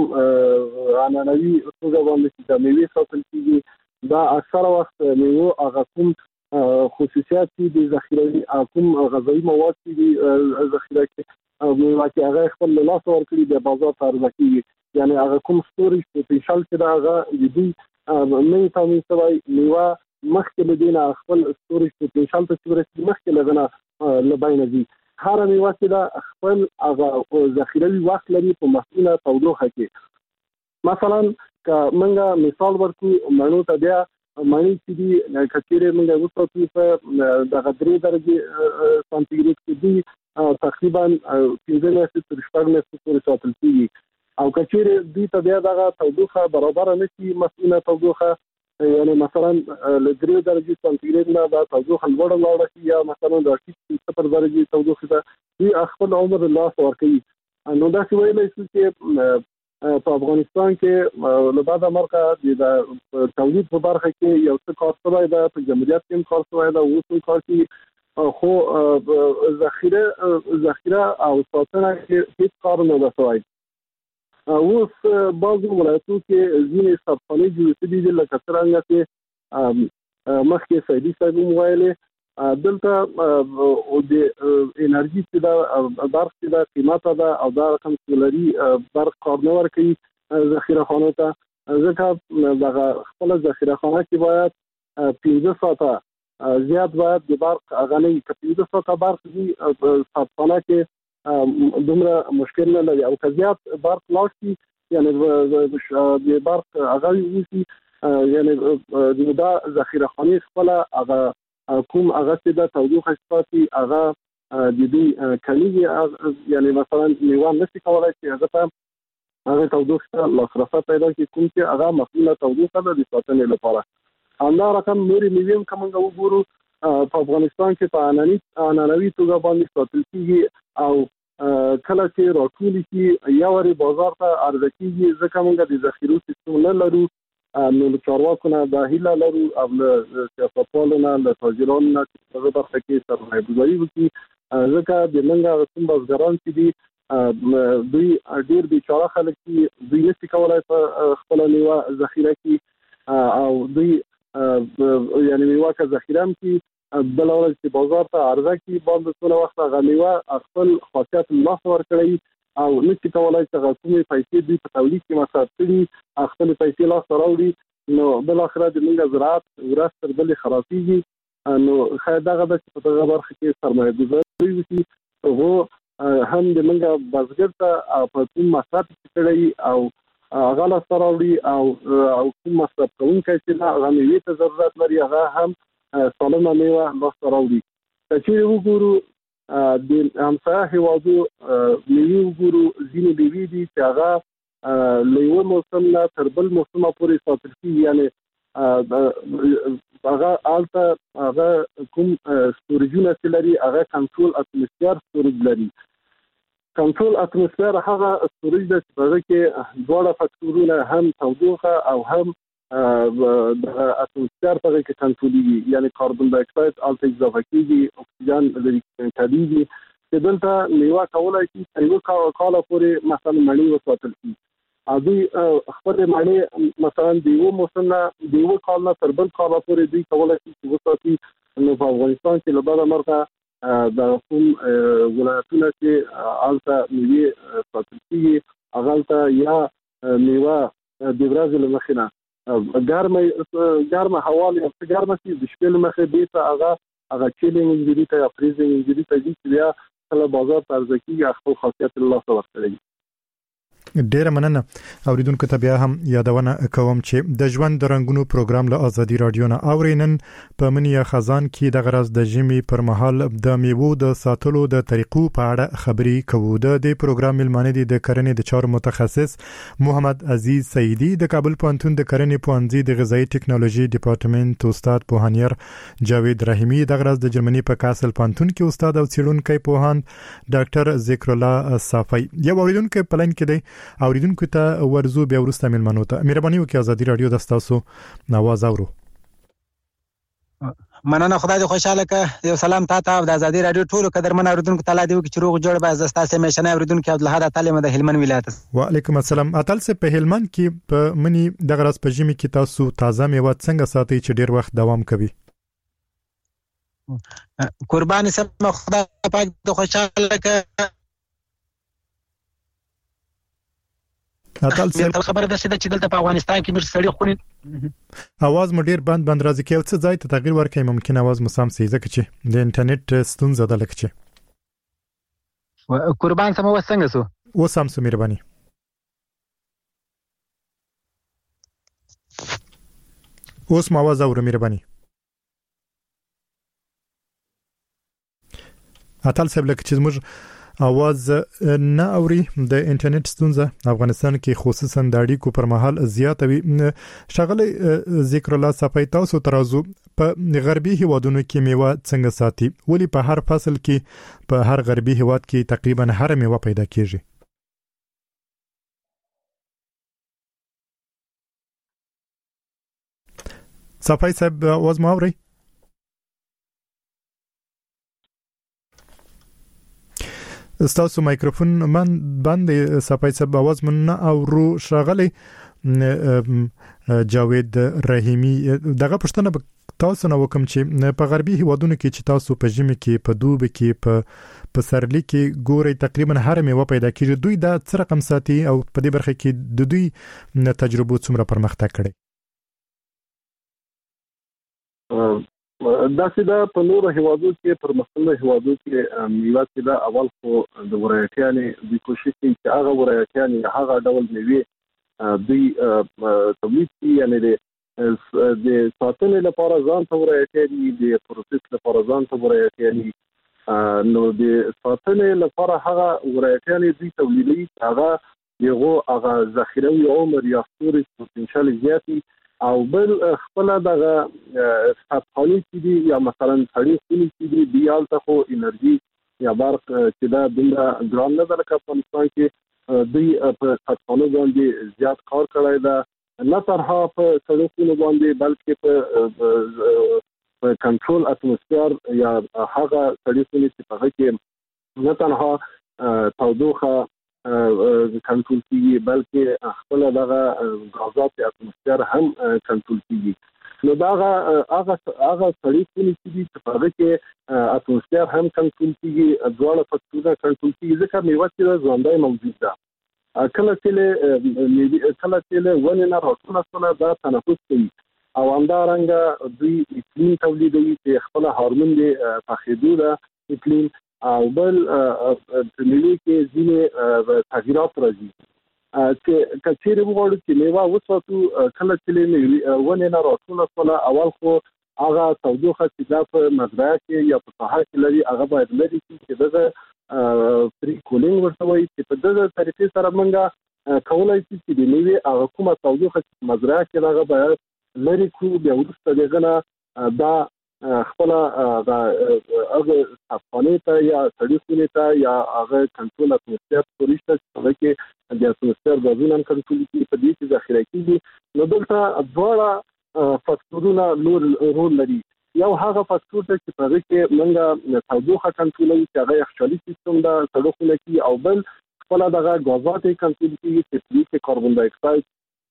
عنعنوي توګه باندې چې د میوې ساتل کېږي، دا اکثره وخت میوه هغه کوم خصوصیات دي ذخیره کوم غذایی مواد دي ذخیره کې واکه هغه خپل لاس ورکړي د بازار ته ارزکي یعنی هغه کوم ستوري پوتنشل چې دا هغه دي نه تاسو سوي نیوا مخکې له دینه خپل ستوري پوتنشل ته ورسېږي مخکې لغنه لباینه دي هر نیوا چې دا خپل هغه ذخیره وخت لري په مسئوله تودوخه کې مثلا که منګه مثال ورکو مانو ته بیا مانی چې دی کچېره موږ وڅوتو په د 3 درجه سانتیګریډ کې دی تقریبا 15 تر 14 پورې ساتل کیږي او کچېره دی ته بیا دغه تودوخه برابر نه شي مسئوله تودوخه یعنی مثلا ل 3 درجه سانتیګریډ نه د تودوخه لوړه شي یا مثلا د 0 درجه تودوخه دی خپل عمر لاس ورکړي نو دا څه ویلای شي چې په افغانستان کې لباده مرکه د تولید په برخه کې یو څه کار شوی دی په جمهوریت کې کار شوی دی او څه کار کې خو ذخیره او ساتنه کې هیڅ کار نه شوی اوس بعضو ولایتونو کې ځینې سرخانې جوړې دي لکه څنګه چې مخکې سیدي صاحب موایله دلته د انرژي چې دا برق چې دا قیمته ده او دا رقم سولري برق کار نه ورکوي ذخیره خانه ته ځکه دغه خپل ذخیره خانه کې باید 15 ساعته زیات باید د برق غني 15 ساعته برق دي ساتخانه کې دومره مشکل نه لري او که زیات برق لاړ شي یعنی د برق غوي وشي یعنی دا ذخیره خانه خپل هغه کوم هغه چې د تودوخه ساتي هغه د دې کلیږي یعنی مثلا نیوان نشي کولای چې هغه تودوخه لاسرسي پیدا کړي کوم چې هغه مسئوله تودوخه د ساتنې لپاره همدا رقم نوري نیویم کومه وګورو په افغانستان کې په انانوي توګه باندې ساتل کیږي او کله چې راټول شي یا وري بازار ته عرضه کیږي ځکه موږ د ذخیرو سیستم نه لرو نو چارواکو نه د هیله لرو او له سیاستوالو نه له تاجرانو نه چې په برخه کې سرمایه گذاري وکړي ځکه د منګه کوم بازاران چې دي دوی ډیر بیچاره خلک دي دوی نشي کولای په خپل نیوا ذخیره کې او دوی یعنی نیوا کا ذخیره کې بل اول چې بازار ته عرضه کې باندې ټول وخت غنیوا خپل خاصیت الله ورکړي او نشي کولای چې کومې پیسې دوی په تولید کې مصرف کړي خپل پیسې لاس راوړي نو بل اخره د موږ زراعت ورځ تر بلې خرابېږي نو خیر دغه د په دغه برخه کې سرمایه گذاري وشي هو هم د موږ بازګر ته په کوم مصرف کړي او هغه لاس راوړي او کوم مصرف کوونکی چې هغه میوې ته ضرورت لري هغه هم سالمه میوه لاس راوړي چې وګورو د همسایه هیوادو میوې وګورو ځینې میوې دي چې هغه له یو موسم نه تر بل موسمه پورې ساتل کېږي یعنی هغه الته هغه کوم سټوریجونه چې لري هغه کنټرول اتموسفیر سټوریج لري کنټرول اتموسفیر هغه سټوریج د چې کې دوه فاکتورونه هم تودوخه او هم د اتموسفیر په کې کنټرولېږي یعنی کاربن ډای اکساید الته اضافه کیږي اکسیجن لري کېږي چې دلته میوه کولای شي یو کال پورې مثلا مڼې وساتل شي ادي خپل مڼې مثلا د یو موسم نه د یو کال نه تر بل کال پورې دوی کولای شي چې وساتي نو په افغانستان کې لباده مرکه د کوم ولایتونو چې الته میوه ساتل کیږي هغه یا میوه د ورځې لمخینه ګرمه هوا له ګرمه سي د شپې مخه دي ته هغه چیلینګ انجری ته یا فریزینګ انجری ته دي چې بیا کله بازار ته ځکه خپل خاصیت الله سره ورکړي ډیره مننه اوریدونکو ته بیا هم یادونه کوم چې د ژوند د رنگونو پروګرام له ازادي رادیو نه اورینن په منیا خزان کې د غرض د جمی پر مهال د میوو د ساتلو د طریقو په اړه خبري کوو د پروګرام ملمانه دي د کرنې د چارو متخصص محمد عزیز سیدی د کابل پوهنتون د کرنې پوهنځي د غذایی ټکنالوژي ډپارټمنټ استاد پوهانیر جاوید رحیمی د غرض د جرمني په کاسل پوهنتون کې استاد او څېړونکی پوهان ډاکټر ذکر الله صافی یو اوریدونکو پلان کې دی اوریدونکو ته ورزو بیا ورسته ملمنو ته مهرباني وکړئ ازادي رادیو د تاسو نواز اورو مننه خدای دې خوشاله کړه یو سلام تاسو او د ازادي رادیو ټولو قدرمن اوریدونکو ته لادي وکړي چې روغ جوړ به زستا سه مشنه اوریدونکو عبدالحد تعلیم د هلمند ولایت وعلیکم السلام اتل سه په هلمند کې په منی د غرض په جمی کې تاسو تازه میوه څنګه ساتي چې ډیر وخت دوام کوي قربان سم خدای پاک د خوشاله ک خبره ده چې دلته په افغانستان کې مر سړی خونی اواز مو ډیر بند راځي کې او څه ځای ته تغییر ورکړي ممکن اواز مو سم سي ځکه چې د انټرنیټ ستونزه ده لکه چې قربان سم وسنګ سو و سم سو مهرباني اوس ما आवाज اورم مهرباني اتل سب لکه چې موږ اواز نه اوري د انټرنیټ ستونزه افغانستان کې خصوصا د اړیکو پر مهال زیاته وي شغله ذکر الله صفای تاسو ترازو په غربي هیوادونو کې میوه څنګه ساتي ولی په هر فصل کې په هر غربي هیواد کې تقریبا هر میوه پیدا کیږي صفای صاحب आवाज ما اوري استاسو مایکروفون من باندې صفای صاحب आवाज من نه اورو شغله جاوید رحیمی دغه پښتنه تاسو نو کوم چې په غربي هیوادونو کې چې تاسو په ژمي کې په دوبه کې په سرلی کې ګوري تقریبا هر میوه پیدا کیږي دوی دا څه رقم ساتي او په دې برخه کې د دوی تجربه څومره پرمختګ کړي دا چې دا په نورو هیوادو کې پرمختللو هیوادو کې میوه چې دا اول خو د ورایتیانې د کوشش کوي چې هغه ورایتیانې هغه ډول میوه دوی تولید کوي یعنی د ساتنې لپاره ځان ته ورایتیانې د پروسس لپاره ځان ته ورایتیانې نو د ساتنې لپاره هغه ورایتیانې دوی تولیدي هغه یو هغه ذخیروي عمر یا ستوري پوتنشل زیاتی او بل خپل دغه ساتخاني چې دي یا مثلا سړی خوني چې دي دیال ته خو انرژي یا برق چې دا د ګران نه درکه په افغانستان کې دوی په ساتخانو باندې زیات کار کړی دا نه ترها په سړکونو باندې بلکې په کنټرول اتموسفیر یا هغه سړی خوني چې په کې نه تنها تودوخه کنټرول کیږي بلکې خپل دغه غازات اتموسفیر هم کنټرول کیږي نو هغه سړی خوني چې په هغه کې اتموسفیر هم کنټرول کیږي دواړه فاکتورونه کنټرول کیږي ځکه میوه چې ژوندۍ موجود ده کله چې ونه نه راټوله دا تنفس کوي او همدارنګه دوی اقلیم تولیدوي چې خپل هورمون دی تخیدو ده اقلیم او بل میوه کې ځینې تغیرات راځي چې کچېره وګورئ چې میوه وساتو کله چې ونه نه راټوله اول خو هغه تودوخه چې د مزرعه کې یا په ساحه کې لري هغه باید لري چې دغه فری کولینګ ورته وایي چې په دغه طریقې سره موږ کولای شو چې د میوه هغه کومه تودوخه چې مزرعه کې هغه باید لري کو بیا ورسته دغه دا خپل هغه افغاني ته یا سړی خوني ته یا هغه کنټرول اتموسفیر پولیسته چې د اتموسفیر غازونه کنټرول کوي په دې چې ذخیره کیږي نو دلته دواړه فاکتورونه رول لري یو هغه فاکتور چې په هغه کې موږ تودوخه کنټرولوي چې هغه یخچالي سیستم دا سړکونه کوي او بل خپل دغه غازات کنټرول کوي چې کاربن ډای اکساید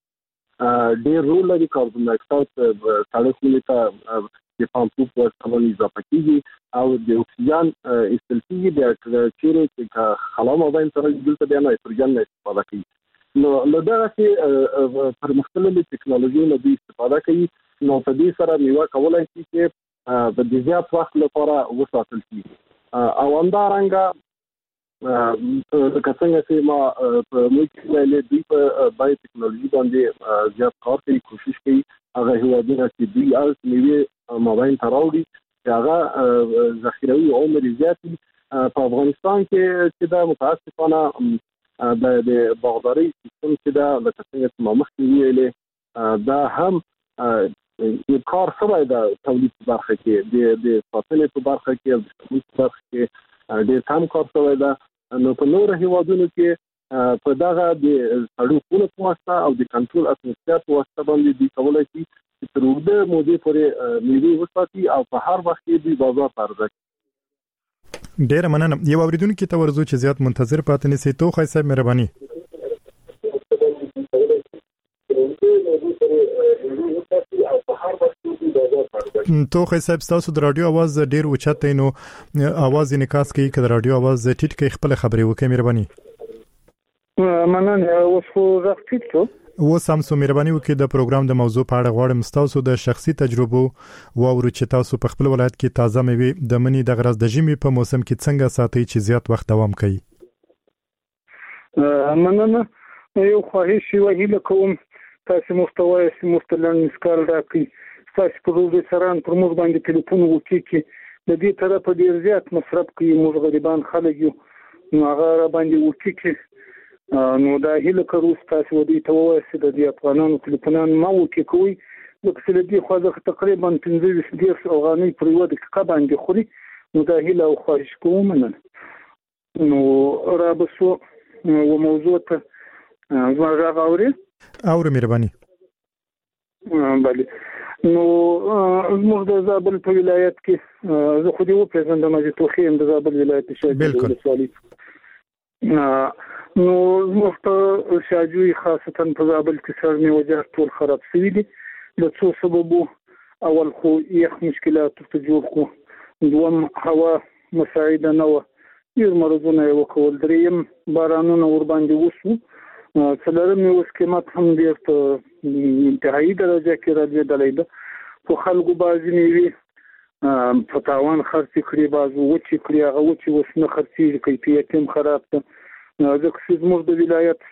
ډېر رول لري کاربن ډای اکساید سړکونه ته د پامپو په استعمال اضافه کیږي او د اکسیجن استلفي د چیرې چې خلا مابین سره دلته د نایتروجن استفاده کوي نو دا چې پرمختللې ټکنالوژي نه دی استفاده کوي نو په دې سره میوه کولای شي چې د زیات وخت لپاره وساتل شي او همدارنګه څنګه چې ما په موږ دوی په بای ټکنالوژي باندې زیات کار کوي کوشش کوي هغه هیوادونه چې دوی از میوه مابین تراوړي هغه ذخیروي عمر زیاتی په افغانستان کې چې دا متاسفانه د باغداري سیستم چې دا لکه څنګه چې ما مخکې ویلې دا هم کار سره د تولید برخه کې د فاصله په برخه کې او د تولید برخه کې ډېر کم کار شوی ده نو په نورو هیوادونو کې په دغه د سړکونو په واسطه او د کنټرول اتموسفیر په واسطه باندې د کولای شي چې تر اوږده مودې پورې میوه وساتي او په هر وخت کې د بازار عرضه ډېر مننه یو اوریدونکو ته ورزو چې زیات منتظر پاتې نشي توخی صاحب مهرباني توخه صاحب تاسو د رادیو आवाज ډیر اوچت نو आवाज انعکاس کوي کله رادیو आवाज ټیټ کوي خپل خبري وکړئ مهرباني مننه اوس خو زه ټیټ شو و سامسو مهرباني وکړئ د پروګرام د موضوع په اړه غواړم تاسو د شخصي تجربو واورو چې تاسو په خپل ولایت کې تازه میوه د منی د غرض د ژمي په موسم کې څنګه ساتي چې زیات وخت دوام کوي مننه یو خواهش وهیله کوم تاسو مستوي مستلن مسکال راکړي تاسو په روزي سره پر موږ باندې ټلیفون وکړي د دې طرف ډیر زیات مصرف کوي موږ غریبان خلک یو نو هغه باندې وکړي نو دا هیله کوم تاسو ودی ته وایي د افغانانو ټلیفونان ما وکړي کوي د کسلدي خو ځکه تقریبا 15 افغاني پر یو دقیقه باندې خوري نو دا هیله او خواهش کوم نو رابسو و موضوع ته زما غاوري اور مهرباني بله نو موږ د زابل په ولایت کې زه خو دې و پیژندم چې توخیم د زابل ولایت شاجوی ولسوالۍ نو موږ په شاجوی خاصتا په زابل کې سرنی وجه ټول خراب شوی دي د څو سببو اول خو یخ مشکلات ته جوړ کو دوم هوا مساعده نه و ډیر مرزونه یو کول دریم بارانونه ور باندې وسو څلورم اوس قیمت هم ډیر په انتهایی درجه کې راځي د خو خلکو بازي نیوي په تاوان خرڅ کړي بازو وچی کړي هغه وچی وسنه خرڅي کیفیت هم خراب ده ځکه چې موږ د ولایت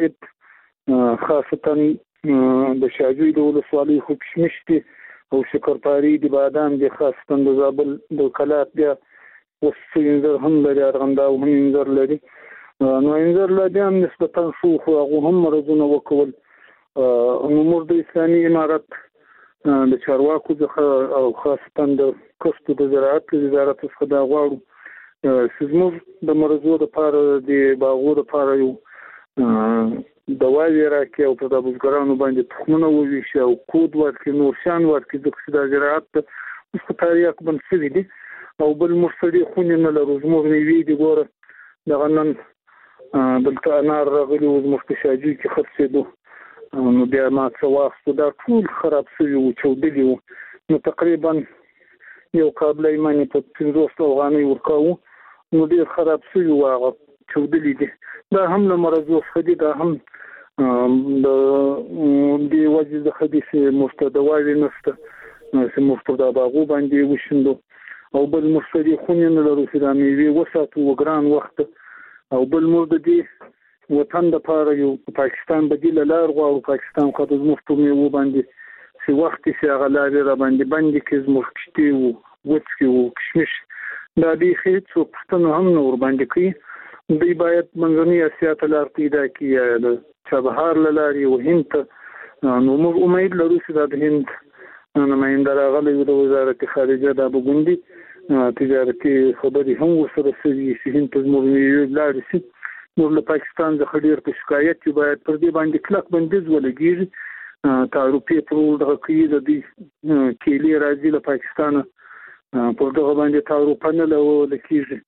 سره خاصتا د شاجوی د ولسوالۍ خو کشمشتي او شکرپاری د بادام د خاصتا د زابل د کلات بیا وسینځر هم لري ارغنده او هم انځر لري نو انځر لري هم نسبتا شو خو هغه هم مرزونه وکول امور د اسلامي امارت د چارواکو څخه او خاصتا د کښت د زراعت وزارت څخه دا غواړو چې د مرزو لپاره د باغو لپاره یو دواوی راکې او په د بزګرانو باندې تخمونه وویشي او کود ورکړي نور شان ورکړي ځکه د زراعت اوس په تاریخ باندې شوي دي او بل مشتري خونې نه لرو زموږ نیوي دي ګوره دغه نن دلته انار راغلي و زموږ په شاجوی کې خرڅېدو نو بیا ما څه واخستو دا ټول خراب شوي و چودلي و نو تقریبا یو قابله ایماني په 50 افغانۍ ورکاوه نو ډېر خراب شوي و هغه چودلي دي دا هم له مرضو څخه دي دا هم د دې وجې څخه دي چې موږ ته دواوې نشته چې موږ په دا باغو باندې وشیندو او بل مشتري خونې نه لرو چې دا میوې وساتو وګران وخت او بل موږ د دې وطن دپاره یو پاکستان بدیله لار غواړو پاکستان خو د زموږ په میوو باندې چې وخت چې هغه لارې را باندې بندې کړي زموږ کښتې و وچکې و کشمش دا بیخي څوک پوښتنه هم نه ورباندې کوي دوی باید منځنۍ اسیا ته لار پیدا کړي یا د چابهار له لارې و هند ته نو موږ امید لرو چې دا د هند نماینده راغلی و د وزارت خارجه دا به ګوندي تجارتي خبرې هم ورسره شوي چې هند ته زموږ میوې لاړې شي موږ له پاکستان څخه ډېر په شکایت چې باید پر دې باندې کلک بندیز ولګېږي تعرفې پر دغه کوي د دې کیلې راځي له پاکستانه پر دغه باندې تعرفه نه لګول کېږي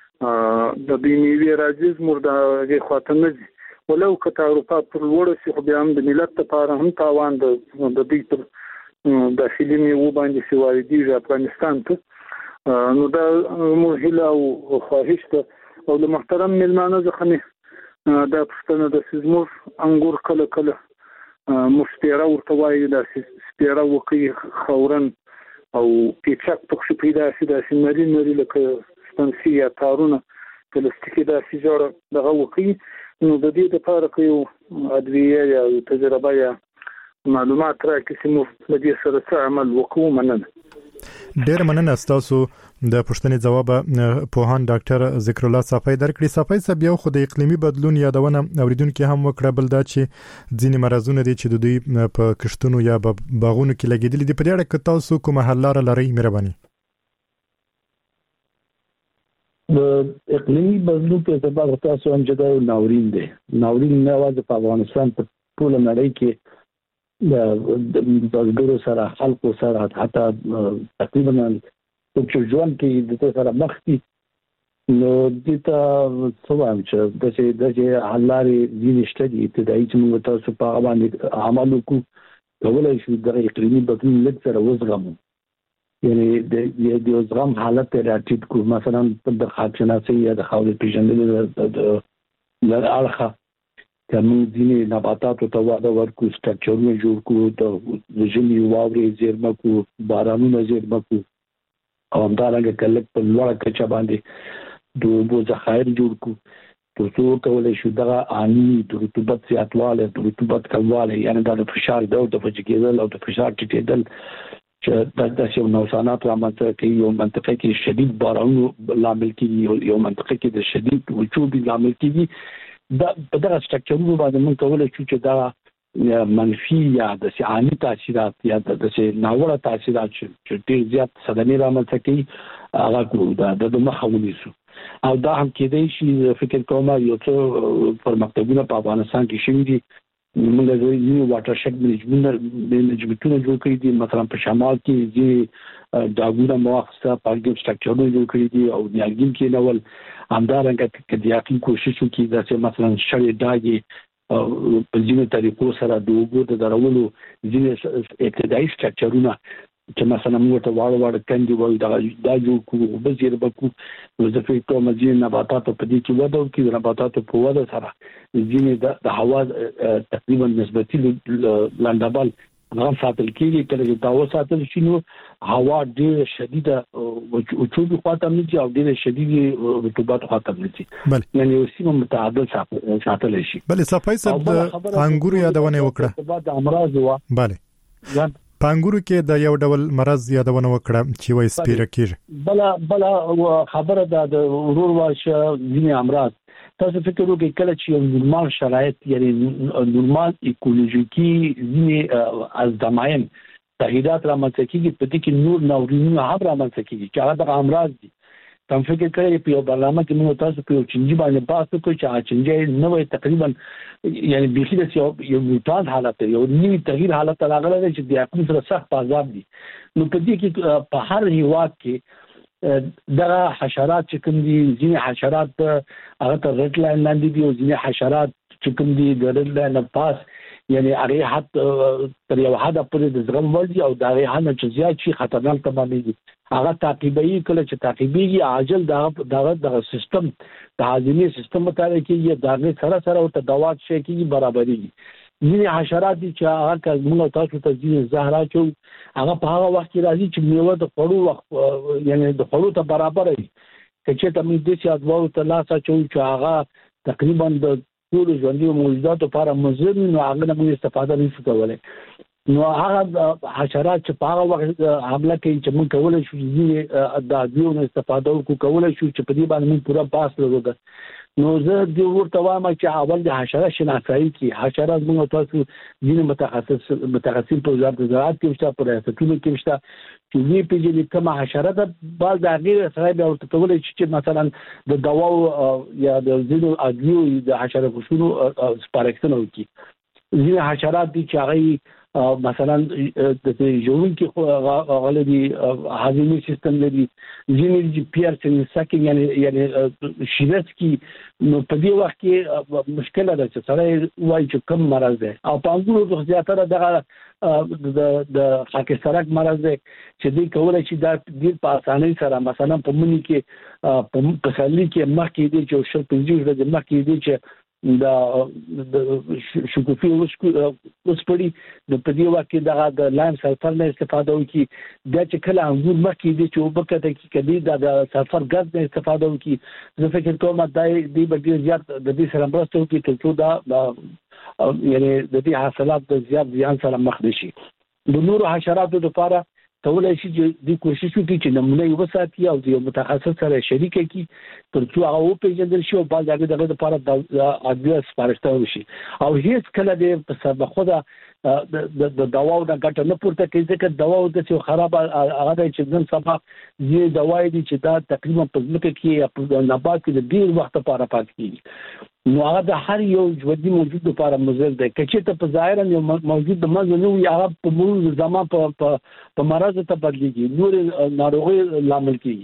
د دې میوې راځي زموږ د هغې خواته نه ځي ولو که تعرفه پر لوړه شي خو بیا هم د ملت لپاره هم تاوان د دوی پر داخلي میوو باندې چې واردېږي افغانستان ته نو دا زموږ هیله او خواهش ده او له محترم میلمانه څخه مې دا پوښتنه ده چې زموږ انګور کله کله موږ سپېره ورته وایو داسې سپېره وکړي خاورن او پیچک پکښې پیدا شي داسې نري نري لکه سپنسي یا تارونه پلاستیکي داسې جوړه دغه وکړي نو د دې دپاره که یو ادویه یا یو تجربه یا معلومات راکړي چې موږ له دې سره څه عمل وکړو مننه ډېر مننه ستاسو د پوښتنې ځواب پوهان ډاکټر ذکر الله صافی درکړي صافی صاحب یو خو د اقلیمي بدلون یادونه اوریدونکو هم وکړه بل دا چې ځینې مرزونه دي چې د دوی په کښتونو یا باغونو کې لګیدلي دي په دې اړه که تاسو کومه حل لاره لرئ مهرباني د اقلیمي بدلون په اعتبار تاسو هم جدا ناورین دي ناورین نه واځي په افغانستان په ټول نړۍ کې د بزګرو سره خلکو سره حتی تقریبا چې ژوند کې د سره مخ دي نو د تا څوام چې د حلارې دي نشته دي ابتدایي چې موږ تاسو په باندې عمل وکړو کولای شو د اقلیمي بدلون لږ سره وزغمو یعنی د زغم حالت راټیټ کو مثلا د خاطرناسي یا د خاورې پیژندنې د اړخه کوم ځینې نباتات او تواد ورکو سټرکچرونه جوړ کو د ژمي واورې زیرمه کو بارانونه زیرمه کو او همدارنګه کلک په لوړه کچه باندې د اوبو ذخایر جوړ کو ترڅو کولای شو دغه اني د رطوبت زیاتواله د رطوبت کمواله یعنی د فشار د فجګیدل او د فشار ټیټېدل چې د یو نوسانات رامنځته کوي یو منطقه کې شدید بارانونو لامل کیږي یو منطقه کې د شدید وچوب لامل کیږي دا په دغه سټرکچرونو باندې موږ کولای شو چې دا منفي یا د سیاني تاثیرات یا د ناوړه تاثیرات چې ډېر زیات صدمې رامنځته کوي هغه کو دا د مخه ونیسو او دا هم کېدای شي فکر کوم یو څه پرمختګونه په افغانستان کې شوي دي موږ د یو واټر شیډ منیجمنټونه جوړ کړی دي مثلا په شمال کې چې داګونه مواخصه پارګیم سټرکچرونه جوړ کړی دي او نیالګین کې نول همدارنګه کې د یقین کوشش وکړي چې مثلا شړې داګي په ځینو طریقو سره د اوبو د درولو ځینې ابتدایي سټرکچرونه چې مثلا موږ ته واړه کندي وایي دا جوړ کوو وزیر بکو نو د فکر کوم چې نباتات په دې کې وده او کې نباتات په وده سره ځینې د هوا تقریبا نسبتي لاندبل هغه ساتل کېږي کله چې دا وساتل شي نو هوا ډېر شدیده او چوب خاطر نه دي او ډېر شدیدي رطوبت خاطر نه دي یعنی سیمه متعادل ساتل شي بل صفای صاحب د انګورو یادونه وکړه د امراض وا bale پانګورو کې د یو ډول مرض یادونه وکړه چې وایي سپیره کېږي بل خبره د ورور واشه ځینې امراض تاسو فکر وکړئ کله چې یو نورمال شرایط یعنی نورمال ایکولوژیکي ځینې از دمایم تغییرات رامنځته کېږي په دې کې نور ناورینونه هم رامنځته کېږي چې هغه د امراض دي تم فکر کړئ په یو برنامه کې موږ تاسو په چنجي باندې بحث وکړو چې چنجي نوې تقریبا یعنی بيخي د یو میوټان حالت یو نوې تغییر حالت راغلی چې د اقلیم سره سخت عذاب دي نو په دې کې په هر هیواد کې دغه حشرات چې کوم دي ځینې حشرات هغه ته ریډ لاین لاندې دي او ځینې حشرات چې کوم دي د ریډ لاین پاس یعنی هغه حد تر یو حد پورې د زغم وړ دي او دا هغه نه چې زیات شي خطرناک تمامېږي هغه تعقیبي کله چې تعقیبي عاجل دغه سیستم د هاضمې سیستم مطابق کې دا نه سره او تداوات شي کې برابرۍ ځینې حشرات دي چې هغه موږ تاسو ته ځینې زهرا چې هغه په هغه وخت کې راځي چې میوه د خړو وخت یعنی د خړو ته برابر وي چې ته مې د څه ادوار ته لاسه چې هغه تقریبا د ټول ژوندۍ موجوداتو لپاره مضر نو هغه نه استفاده نشي کولای نو هغه حشرات چې په هغه وخت حمله کوي چې موږ کولای شو د ادویو استفاده وکولای شو چې په دې باندې موږ پوره باس لرو نو زه د ورته وایم چې اول د حشرات شناسایی کې حشرات موږ تاسو ځینې متخصصین په وزارت زراعت کې شته په ریاستونو کې شته چې دې په دې کومه حشرات بعض د غیر سره به ورته کولای چې مثلا د دوا یا د ځینو ادویو د حشرات شنو سپارښتنه وکړي ځینې حشرات دي چې هغه مثلا د ژوند کې غلطي هاضمي سیستم لري ځینې پیرسن سکینګ یعنی شیرت کې نو په دې وخت کې مشکل ده چې سره وایي چې کم مرز ده او په انګورو د زیاتره دغه د خاکسترک مرز ده چې دوی کولای شي دا ډیر په اسانۍ سره مثلا په منی کې په خلی کې مخکې دي چې شل پنځه ورځې مخکې دي چې دا شګوفي وسپړي د پدې وخت کې د لایم سلفر نه استفاده وکړي دا چې کله انګور مخکې دي چې وبکته کې کدي د سلفر غاز نه استفاده وکړي زه فکر کوم دا د بدی زیات د دې سره مرسته وکړي چې دا یعنی د دې حاصلات د زیات زیان سره مخ نشي د نورو حشراتو لپاره کولای شي چې د کوشش وکړي چې نمونه یې وساتي او د متخصص سره شریک کړي ترڅو هغه پیژندل شي او بعد هغه دغه لپاره د ادویه سپارښتنه وشي او هیڅ کله د په خدا د دواو د ګټه نه پورته کوي ځکه دواو د څو خراب هغه چې نن سبا یې دوايي دي چې دا تقریبا په ځمکه کې یا په نبات کې د ډیر وخت لپاره پاتې کیږي نو هغه د هر یو ژوندۍ موجود لپاره مضر دی کچې ته په ظاهرا یو موجود د مزه نو هغه په مرز زمان په مرز ته بدلېږي نور ناروغي لامل کیږي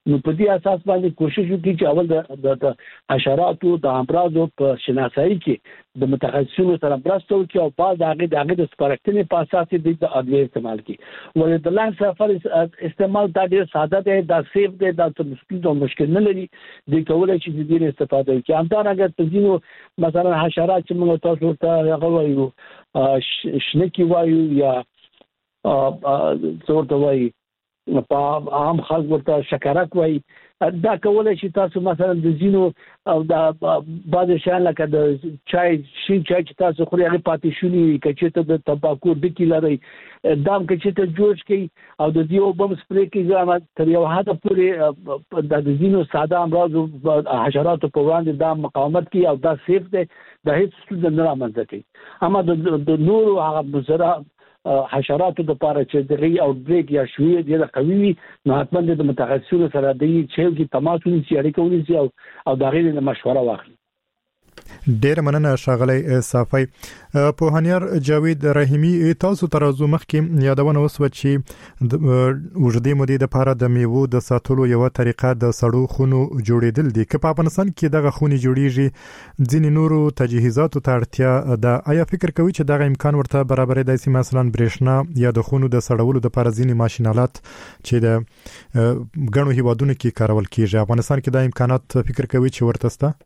نو په دې اساس باندې کوشش وکړي چې اول د حشراتو د امراضو په شناسایی کې د متخصصینو سره مرسته وکړي او بعد هغه د سپارښتنې په اساس د ادویه استعمال کړي. ولې د لاند سفر استعمال دا ډېر ساده دی، دا سیف دی، دا څه مشکل نه لري، د کولای چې د دې استفاده وکړي. همدارنګه په ځینو مثلا حشرات چې موږ تاسو ته هغه وایو شنکی وایو یا څورته وایي په عام خلک ورته شکرک وایي، دا کولای شي تاسو مثلا د ځینو او د بعض شیان لکه د چای شین چای چې تاسو خوري هغه پاتې شونی کچې ته د تمباکو ډکی لري دام کچې ته جوړ کړي او د دیو بم سپری کې ځما تر یو حد پورې د ځینو ساده امراض او حشراتو په وړاندې دا مقاومت کوي او دا سیف دی، د هیڅ ستونزه نه رامنځته کوي. اما د نورو هغه مزرعه حشراتو د پاره چې دغه او بریک یا شوی د قوي وي نو حتما د متخصصینو سره د چې کی تماس ونیسي اړیکه ونیسي او د غیر مشوره واخلي. ډیر مننه ښاغلی صافی. پوهانیار جاوید رحیمی تاسو ترازو مخکې یادونه وسو چې د وجدي مودې د لپاره د میوو د ساتلو یو طریقه د سړو خونو جوړیدل دي. که په افغانستان کې دغه خونې جوړیږي ځینې نورو تجهیزاتو ته اړتیا ده، آیا فکر کوي چې دغه امکان ورته برابرې دی چې مثلا برېښنا یا د خونو د سړولو لپاره ځینې ماشینالات چې د ګڼو هیوادونو کې کارول کیږي، افغانستان کې دا امکانات فکر کوي چې ورته سته؟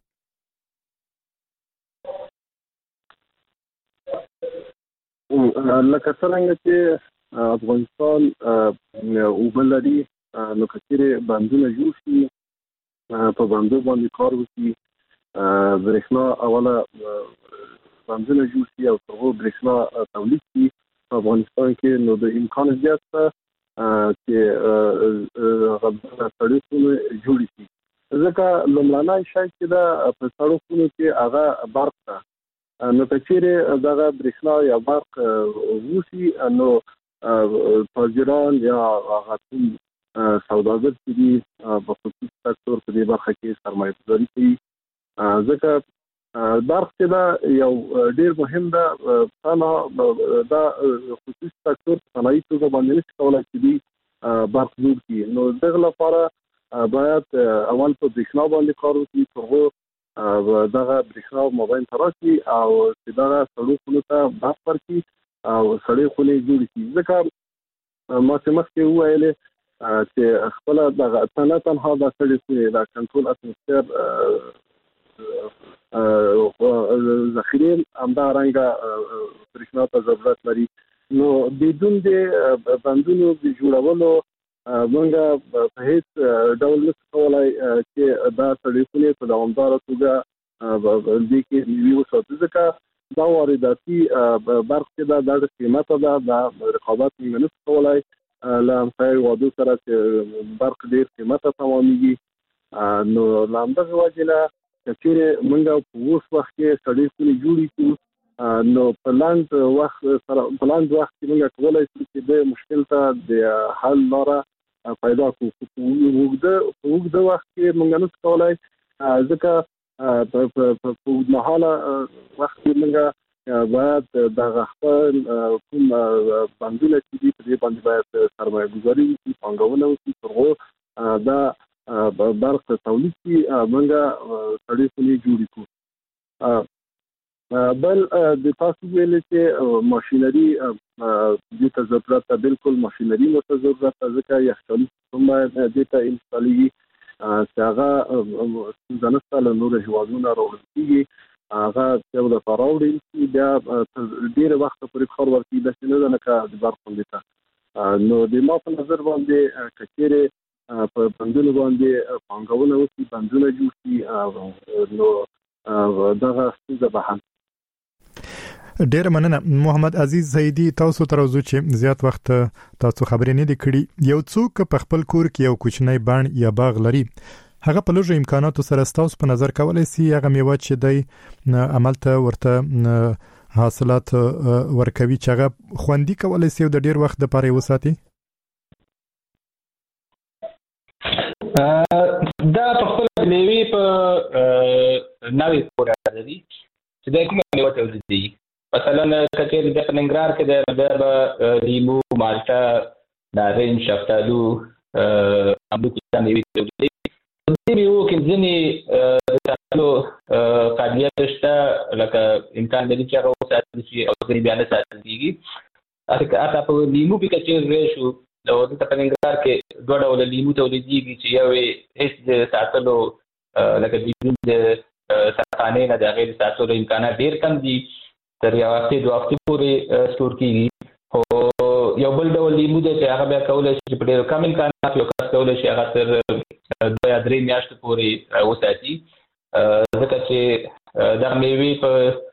لکه څنګه چې افغانستان وبلري نو کچېره بندونه جوړ شي په بندو باندې کار وکړي، برېښنا اوله بندونه جوړ شي او څو برېښنا تولید شي په افغانستان کې، نو د امکان زیات چې غبرګون سړکونه جوړ شي. ځکه لومړنی شی چې دا په سړکونو کې هغه برق ده، نو کچېره دغه برېښنا یا برق وشي نو تاجران یا غاتون سوداګر چې دي په خصوصي سکتور په دې برخه کې سرمایه گذاري کوي. ځکه برق چې دا یو ډېر مهم ده، دا خصوصي سکتور په صنایي توګه باندې نشي کولای چې دي برق جوړ کړي. نو دغه لپاره باید اول په برېښنا باندې کار وکړي ترڅو دغه برېښنا موبایل تراشي او چې دغه سړو خونو ته برق ورکړي او سړې خونې جوړې کړي. ځکه ما چې مخکې وویلې چې خپله دغه نه تنها دا سړې خونې دا کنټرول اتموسفیر ذخیرې همدارنګه برېښنا ته ضرورت لري، نو بدون د بندونو د جوړولو موږ په هیڅ ډول نشو کولای چې دا سړې خونې په دوامداره توګه دې کې نیوي وساتو. ځکه دا وارداتي برق چې دا د قیمته ده، دا رقابت موږ نشو کولای له همسایه هیوادو سره چې برق ډېر قیمته تمامېږي. نو له همدغې وجې نه که چېرې موږ په اوس وخت کې سړې خونې جوړې کړو نو په لاند وخت کې موږ کولی شو چې د مشکل ته د حل لاره پیدا کړو. په اوږده وخت کې موږ نشو کولای، ځکه په اوږدمهاله وخت کې موږ باید دغه خپل کوم بندونه چې دي په دې باندې باید سرمایه گذاري وکړي، پانګونه وکړي ترڅو دا برق تولید شي، موږ سړې خونې جوړې کړو. بل د تاسو ویلې چې ماشینري دې ته ضرورت ده، بالکل ماشینري مو ته ضرورت ده، ځکه یخچالي سیستم باید دې ته انسټالېږي چې هغه ستونزه نشته له نورو هیوادونو راوړل کېږي، هغه یو دفعه راوړل شي بیا ډېر وخت پورې کار ورکوي، داسې نه ده لکه د برق غوندې ته. نو د ما په نظر باندې که چېرې په بندونو باندې پانګونه وکړي، بندونه جوړ شي، نو دغه ستونزه به حل. ډیر مننه. محمد عزیز زیدی تاسو ترازو چې زیات وخت تاسو خبرې نه دي کړي، یو څوک په خپل کور کې یو کوچنی بڼ یا باغ لري، هغه په لږو امکاناتو سره تاسو په نظر کولای شي هغه میوه چې دی عمل ته ورته حاصلات ورکوي چې هغه خوندي کولای شي او د ډیر وخت لپاره وساتي؟ دا په خپل میوې په نوې پورې اړه دي چې دا کومه میوه تولید دي. مثلا کچېرې د ننګرهار کې د لیمو، مالټا، نارنج، شفتالو، املوک د میوې تولیدوي. د میوو کې ځینې د ساتلو قابلیت شته، لکه امکان لري چې هغه وساتل شي او ځینې بیا نه ساتل کېږي. حتی په لیمو کې که چېرې رای شو، دلته په ننګرهار کې 2 ډوله لیمو تولیدېږي چې یو یې هېڅ د ساتلو لکه بدون د ساتخانې نه د هغې د ساتلو امکانات ډېر کم دي، تر 1 هفتې 2 هفتې پورې سټور کېږي. خو یو بل ډول لیمو دی چې هغه بیا کولی شي چې په ډېرو کم امکانات یو کس کولی شي هغه تر 2 یا 3 میاشتو پورې وساتي، ځکه چې دغه میوې په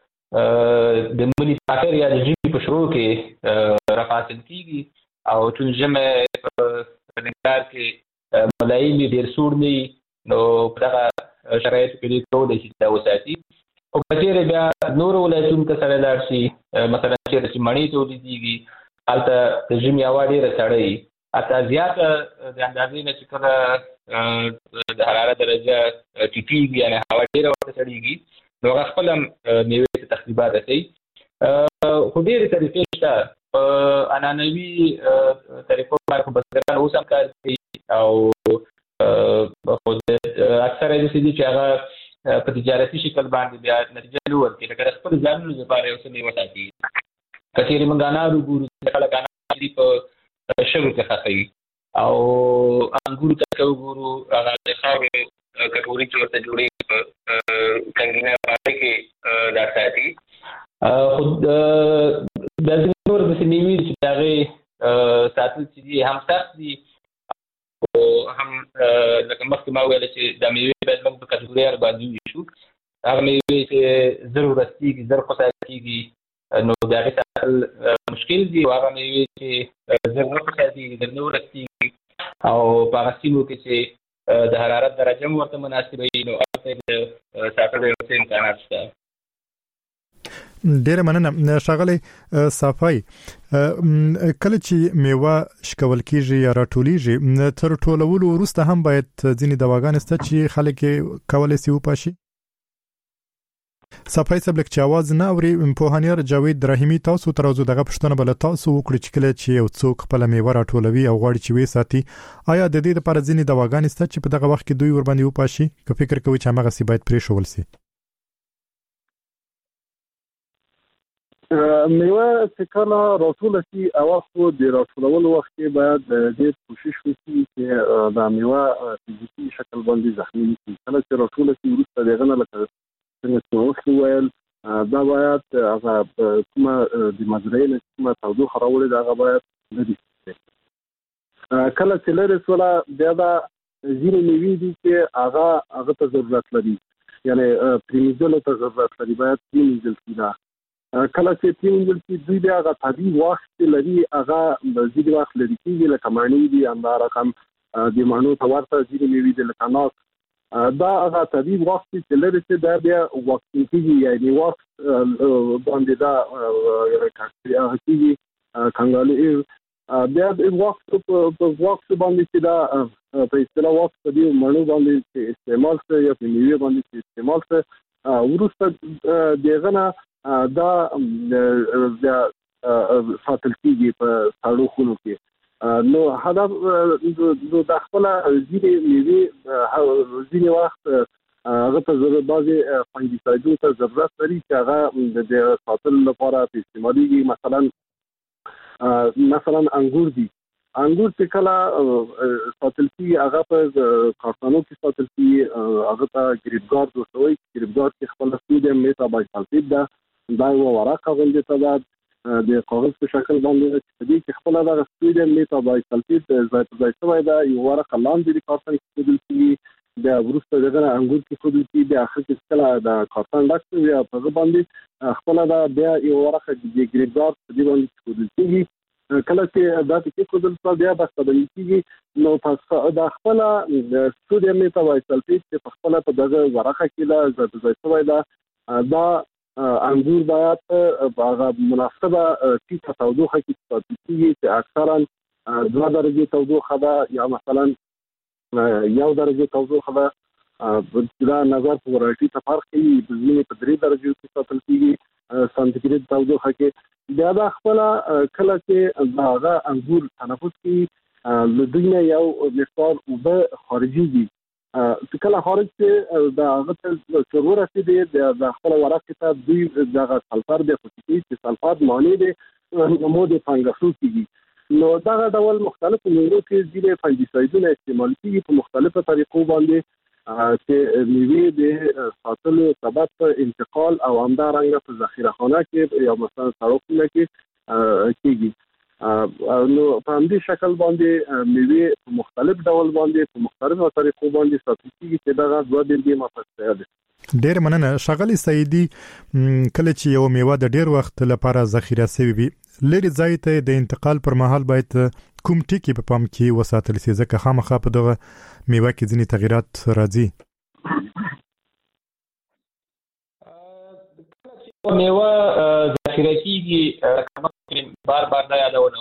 د مني په اخر یا د ژمي په شروع کې راحاصل کېږي، او چون ژمی په ننګرهار کې ملایم ډېر سوړ نه وي، نو په دغه شرایطو کې دوی کولی شي دا وساتي. او که چېرې بیا نورو ولایتونو ته سړی لاړ شي، مثلا چېرې چې مڼې تولیدېږي، هلته د ژمي هوا ډېره سړه وي، حتی زیاته د اندازې نه چې کله د حرارت درجه ټیټېږي، یعنې هوا ډېره ورته سړېږي، نو هغه خپله هم میوې ته تخریبات رسوي. خو ډېرې طریقې شته. په عنعنوي طریقو باندې خو بزګران اوس هم کار کوي، او خو اکثره یې داسې دي چې هغه په تجارتي شکل باندې بیا نتیجه نه ورکوي، لکه د خپلو ځانونو لپاره یو څه میوه ساتي. که چېرې موږ انار وګورو، خلک انار دي په شګو کې ښخوي، او انګورو ته که وګورو هغه د خاورو کټوري چې ورته جوړېږي په کنګینه باندې کې دا ساتي. خو دا ځینې نور داسې میوې دي چې د هغې ساتل چې دي هم سخت دي، او هم لکه مخکې ما وویله چې دا میوې باید موږ په کټګوریانو باندې وویشو. هغه میوې چې زر ورستېږي، زر خوسا کېږي، نو د هغې ساتل مشکل دي، او هغه میوې چې زر نه خوسا کېږي، زر نه ورستېږي، او په هغه سیمو کې چې د حرارت درجه هم ورته مناسبه وي، نو هلته د ساتلو یو څه امکانات شته. ډیره مننه ښاغلی صافی. کله چې میوه شکول کیږي یا راټولیږي، تر ټولولو وروسته هم باید ځینې دواګانې شته چې خلک کولی شي وپاشي. صافی صاحب لکه چې اواز نه اوري، پوهانیار جاوید رحیمي تاسو تر اوسه دغه پوښتنه بل تاسو وکړي چې کله چې یو څوک خپل میوه راټولوي او غواړي چې وې ساتي، آیا د دې لپاره ځینې دواګانې شته چې په دغه وخت کې دوی ور باندې وپاشي، که فکر کوي چې هغه سی باید پرې شول شي؟ میوه چې کله راټوله شي، اول خو د راټولولو وخت کې باید ډېر کوشش وشي چې دا میوه فزیکي شکل باندې زخمي نه شي. کله چې راټوله شي وروسته د هغه نه لکه څنګه چې مخکې وویل، دا باید هغه کومه د مزرعې نه کومه تودوخه راوړې ده، هغه باید لرې شي. کله چې لرې شوله، بیا دا ځینې میوې دي چې هغه ته ضرورت لري، یعنې پرېمنځلو ته ضرورت لري، باید پرېمنځل شي. دا کله چې پرېمنځل شي، دوی بیا هغه طبیعي وخت لري، هغه ځینې وخت لرې کېږي، لکه مڼې دي، همدا رقم د مڼو ته ورته ځینې میوې دي لکه ناک. دا هغه طبیعي وخت چې لري چې دا بیا وخت کېږي، یعنې وخت باندې دا کېږي کنګالي، بیا د وخت په وخت باندې چې دا په اصطلاح وخت په دې مڼو باندې استعمال شي یا په میوې باندې استعمال شي، وروسته دغه نه دا ساتل کېږي په سړو خونو کې. نو هدف د خپل ځینې میوې ځینې وخت هغه ته ضرورت بعضې فنګیسایډو ته ضرورت لري چې هغه د ساتلو لپاره استعمالېږي. مثلا انګور دي، انګور چې کله ساتل کېږي هغه په کارخانو کې ساتل کېږي، هغه ته ګریپګارد ورته وایي. ګریپګارد کې خپله سودیم میتابایسلفیټ ده، دا یوه ورقه غوندې ته ده د کاغذ په شکل باندې، چې په دې کې خپله دغه سودیم میتابایسلفیټ ځای په ځای شوی ده، یو ورقه لاندې د کارتن کې ښودل کېږي، بیا وروسته دغه نه انګور کې ښودل کېږي، بیا اخر کې کله د کارتن ډک شي بیا په هغه باندې خپله ده بیا یو ورقه د ګریپګارد په دې باندې ښودل کېږي. کله چې دا پکې ښودل شوه بیا بسته‌بندي کېږي، نو دا خپله سودیم میتابایسلفیټ چې په خپله په دغه ورقه کې ده ځای په ځای شوی ده، دا انګور باید هغه مناسبه ټیټه تودوخه کې ساتل کېږي، چې اکثرا 2 درجې تودوخه ده یا مثلا 1 درجې تودوخه ده. دا نظر په ورایټي ته فرق کوي، ځینې په 3 درجو کې ساتل کېږي سانتیګریډ تودوخه کې. بیا دا خپله کله چې هغه انګور تنفس کوي، له دوی نه یو مقدار اوبه خارجيږي کله خارج چې د هغه څلور رسیدي د خپل ورقه ته دوی د سلفر د خوشي چې سلفات معنی دي مواد فنګسو کیږي نو دا ډول مختلفو میوو کې ځینې فنګسایدونه استعمال کیږي په مختلفو طریقو باندې چې میوې د ساتلو سبب انتقال او همدارنګه په ذخیره خانه کې یا مثلا سړکونو کې کیږي نو په همدې شکل باندې میوې په مختلف ډول باندې په مختلفو طریقو باندې ساتل کیږي چې دا غوډه د مفصل ده. ډیر مننه ښاغلی سعیدي. کله چې یو میوه د ډیر وخت لپاره ذخیره شوی وي لري ځای ته د انتقال پر مهال باید کوم ټکی په پام کې وساتل شي ځکه خامخا په دغه میوه کې ځینې تغیرات راځي. میوه ذخیره کیږي بار دا یادونه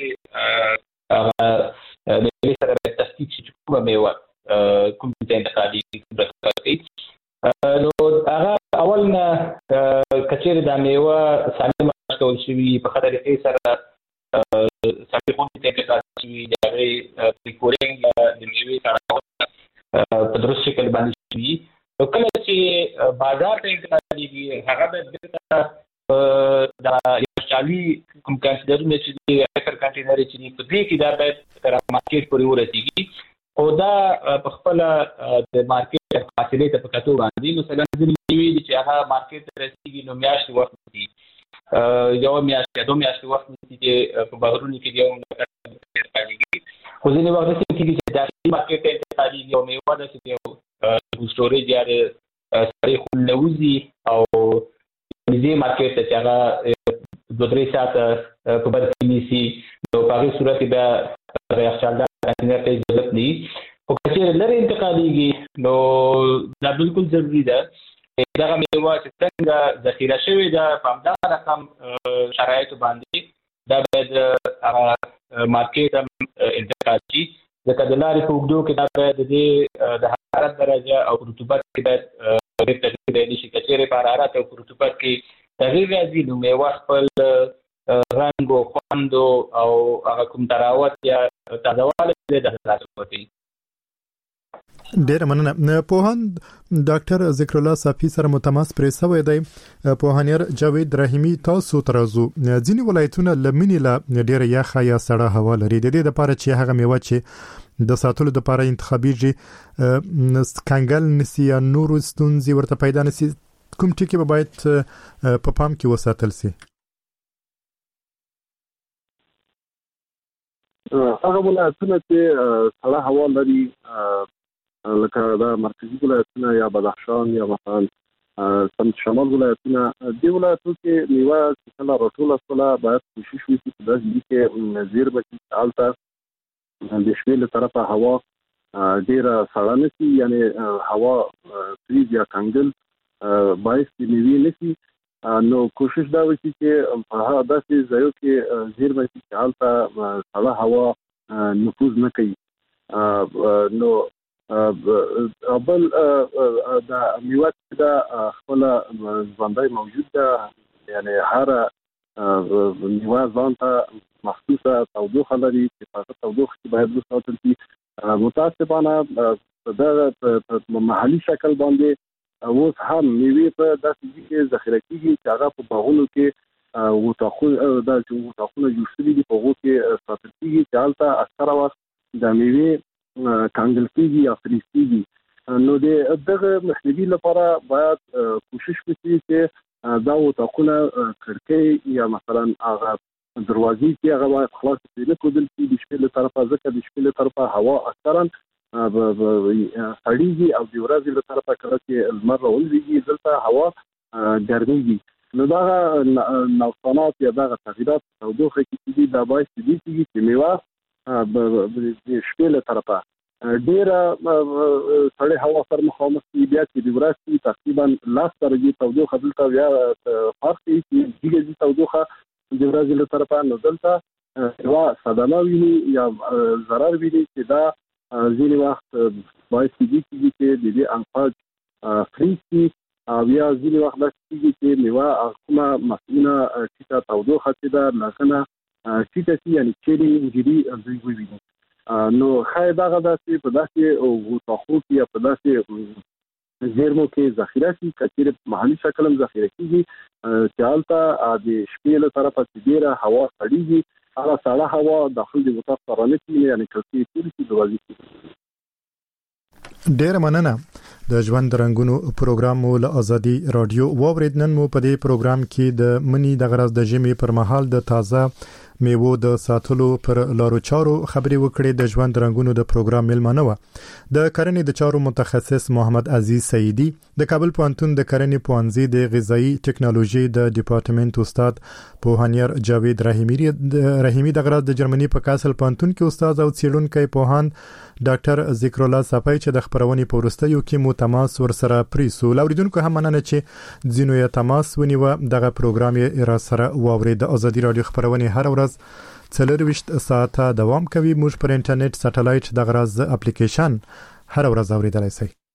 چې د دې سره تصدیق چې کومه میوه کوم څه انتقالي کوي نو هغه اول نه کچېره د میوه سالم کول شي په خاطر کې سره سالمون ته انتقال شي د پریکورینګ د میوه سره په درست شکل باندې شي نو کله چې بازار ته انتقالي هغه د دا یاشالي کوم کنسیډرونه چې د اکر کنټینر چې په دې کې دا باید تر مارکیټ پورې ورسیږي او دا په خپل د مارکیټ فاصله ته په کتو باندې مثلا د میوې چې هغه مارکیټ ته رسیږي نو میاشت وخت دي یو میاشت دوه میاشت وخت دي چې په بهرونی کې یو انتقالي خو ځینې وخت چې د مارکیټ ته انتقالي یو میوه د یو سټوریج یا سړی خلوزي او دې مارکیټ ته چې هغه 2-3 ساعت په بل کې نيسي نو په هغه صورت کې بیا ریاکشن کنټینر ته ضرورت نه او چې لري انتقاليږي نو دا بالکل ضروري ده دا میوه چې څنګه ذخیره شوی ده په همدغه رقم شرایطو باندې دا باید هغه مارکیټ انتقال شي ځکه د لارې په اوږدو کې دا باید د حرارت درجه او رطوبت کې باید د تغییر نشي کچېره په حرارت او رطوبت کې تغییر راځي نو میوه خپل رنګ او خوند او هغه کوم تراوت یا تازهوالی د ترلاسه کوي. ډیر مننه. پوهاند ډاکټر ذکر الله صافي سره متماس پرې سوی دی. پوهانیر جاوید رحیمی تاسو ترازو ځینې ولایتونه لمنې لا ډیر یخه یا سړه هوا لري د دې لپاره چې هغه میوه چې د ساتلو لپاره انتخابيږي کنګل نسی یا نور ستونزې ورته پیدا نسی کوم ټکی به باید په پام کې وساتل شي؟ هغه ولایتونه چې سړه هوا لري لکه دا مرکزی ولایتونه یا بدخشان یا مثلا سمت شمال ولایتونه دی ولایتونو کې میوه چې کله راټوله شوله باید کوشش وشي چې داسې کې زیر بچي حالته د شپې له طرفه هوا ډیره سړه نشي یعنی هوا فریز یا کنګل باعث د میوې نشي نو کوشش دا وکړي چې په داسې ځایو کې زیر بچي حالته سړه هوا نفوذ نه کوي نو بل دا میوه دا خپل ژوندۍ موجود ده یعنی هر میوه ځان ته مخصوصه تودوخه لري چې په تودوخه کې باید وساتل شي متاسفانه دا محلي شکل باندې اوس هم میوې په داسې ځای کې ذخیره کیږي چې هغه په باغونو کې وطاقونه جوړ شوي دي په هغو کې ساتل کیږي چې هلته اکثره وخت د میوې کنګل کیږي یا فریز کیږي نو د دغه مخنیوي لپاره باید کوشش وکړي چې دا وطاقونه کړکۍ یا مثلا هغه دروازې چې هغه باید خلاص نه کېدل شي د شپې له طرفه ځکه د شپې له طرفه هوا اکثرا سړیږي او د ورځې له طرفه کله چې لمر راولویږي دلته هوا ګرمیږي نو دا نقصانات یا دغه تغییرات تودوخه کې دي دا باعث دي چې میوه د شپې له طرفه ډیره سړې هوا سره مخامخ دي بیا چې د ورځې تقریبا 10 درجې تودوخه دلته بیا فرق کوي چې دیګه تودوخه د ورځې له طرفه نو دلته هوا صدمه ویني یا ضرر ویني چې دا ځینې وخت باعث دي چې د دې انفاج فریز شي او یا ځینې وخت داسې چې میوه کومه مسؤله ټیټه تودوخه چې ده لکه ټیټه شي یعنی چیرې انجري دوی وویني نو خای دغه داسې په داسې او تاخو کې یا په داسې زیرمو کې ذخیره شي کثیر محلي شکل هم ذخیره کیږي چې حالته د شپې له طرفه چې ډیره هوا سړیږي هغه سړه هوا داخل د وطن سره نه کیږي یعنی کلسي پوری کی دوازي. ډیر مننه. د ژوند رنگونو پروګرام مو له ازادي رادیو واوریدنن مو په دې پروګرام کې د منی د غرض د جمی پر مهال د تازه میوو د ساتلو پر لارو چارو خبري وکړې. د ژوند رنگونو د پروګرام ملمنه و د کرنې د چارو متخصص محمد عزیز سعیدی، د کابل پوهنتون د کرنې پوهنځي د غذایی ټکنالوژي د ډپارټمنټ استاد پوهانیر جاوید رحیمی د غرض د جرمني په کاسل پوهنتون کې استاد او څېړونکی پوهان ډاکټر ذکر الله صفای چې د خبرونې په وروستیو کې مو تماس ورسره پریسو. لاوریدونکو هم مننه چې ځینو یې تماس ونیو. دغه پروګرام یې را سره واورید. د ازادي رادیو خبرونه هر ورځ 24 ساعته دوام کوي. موږ پر انټرنیټ سټلایټ د غرض اپلیکیشن هر ورځ اوریدلای شئ.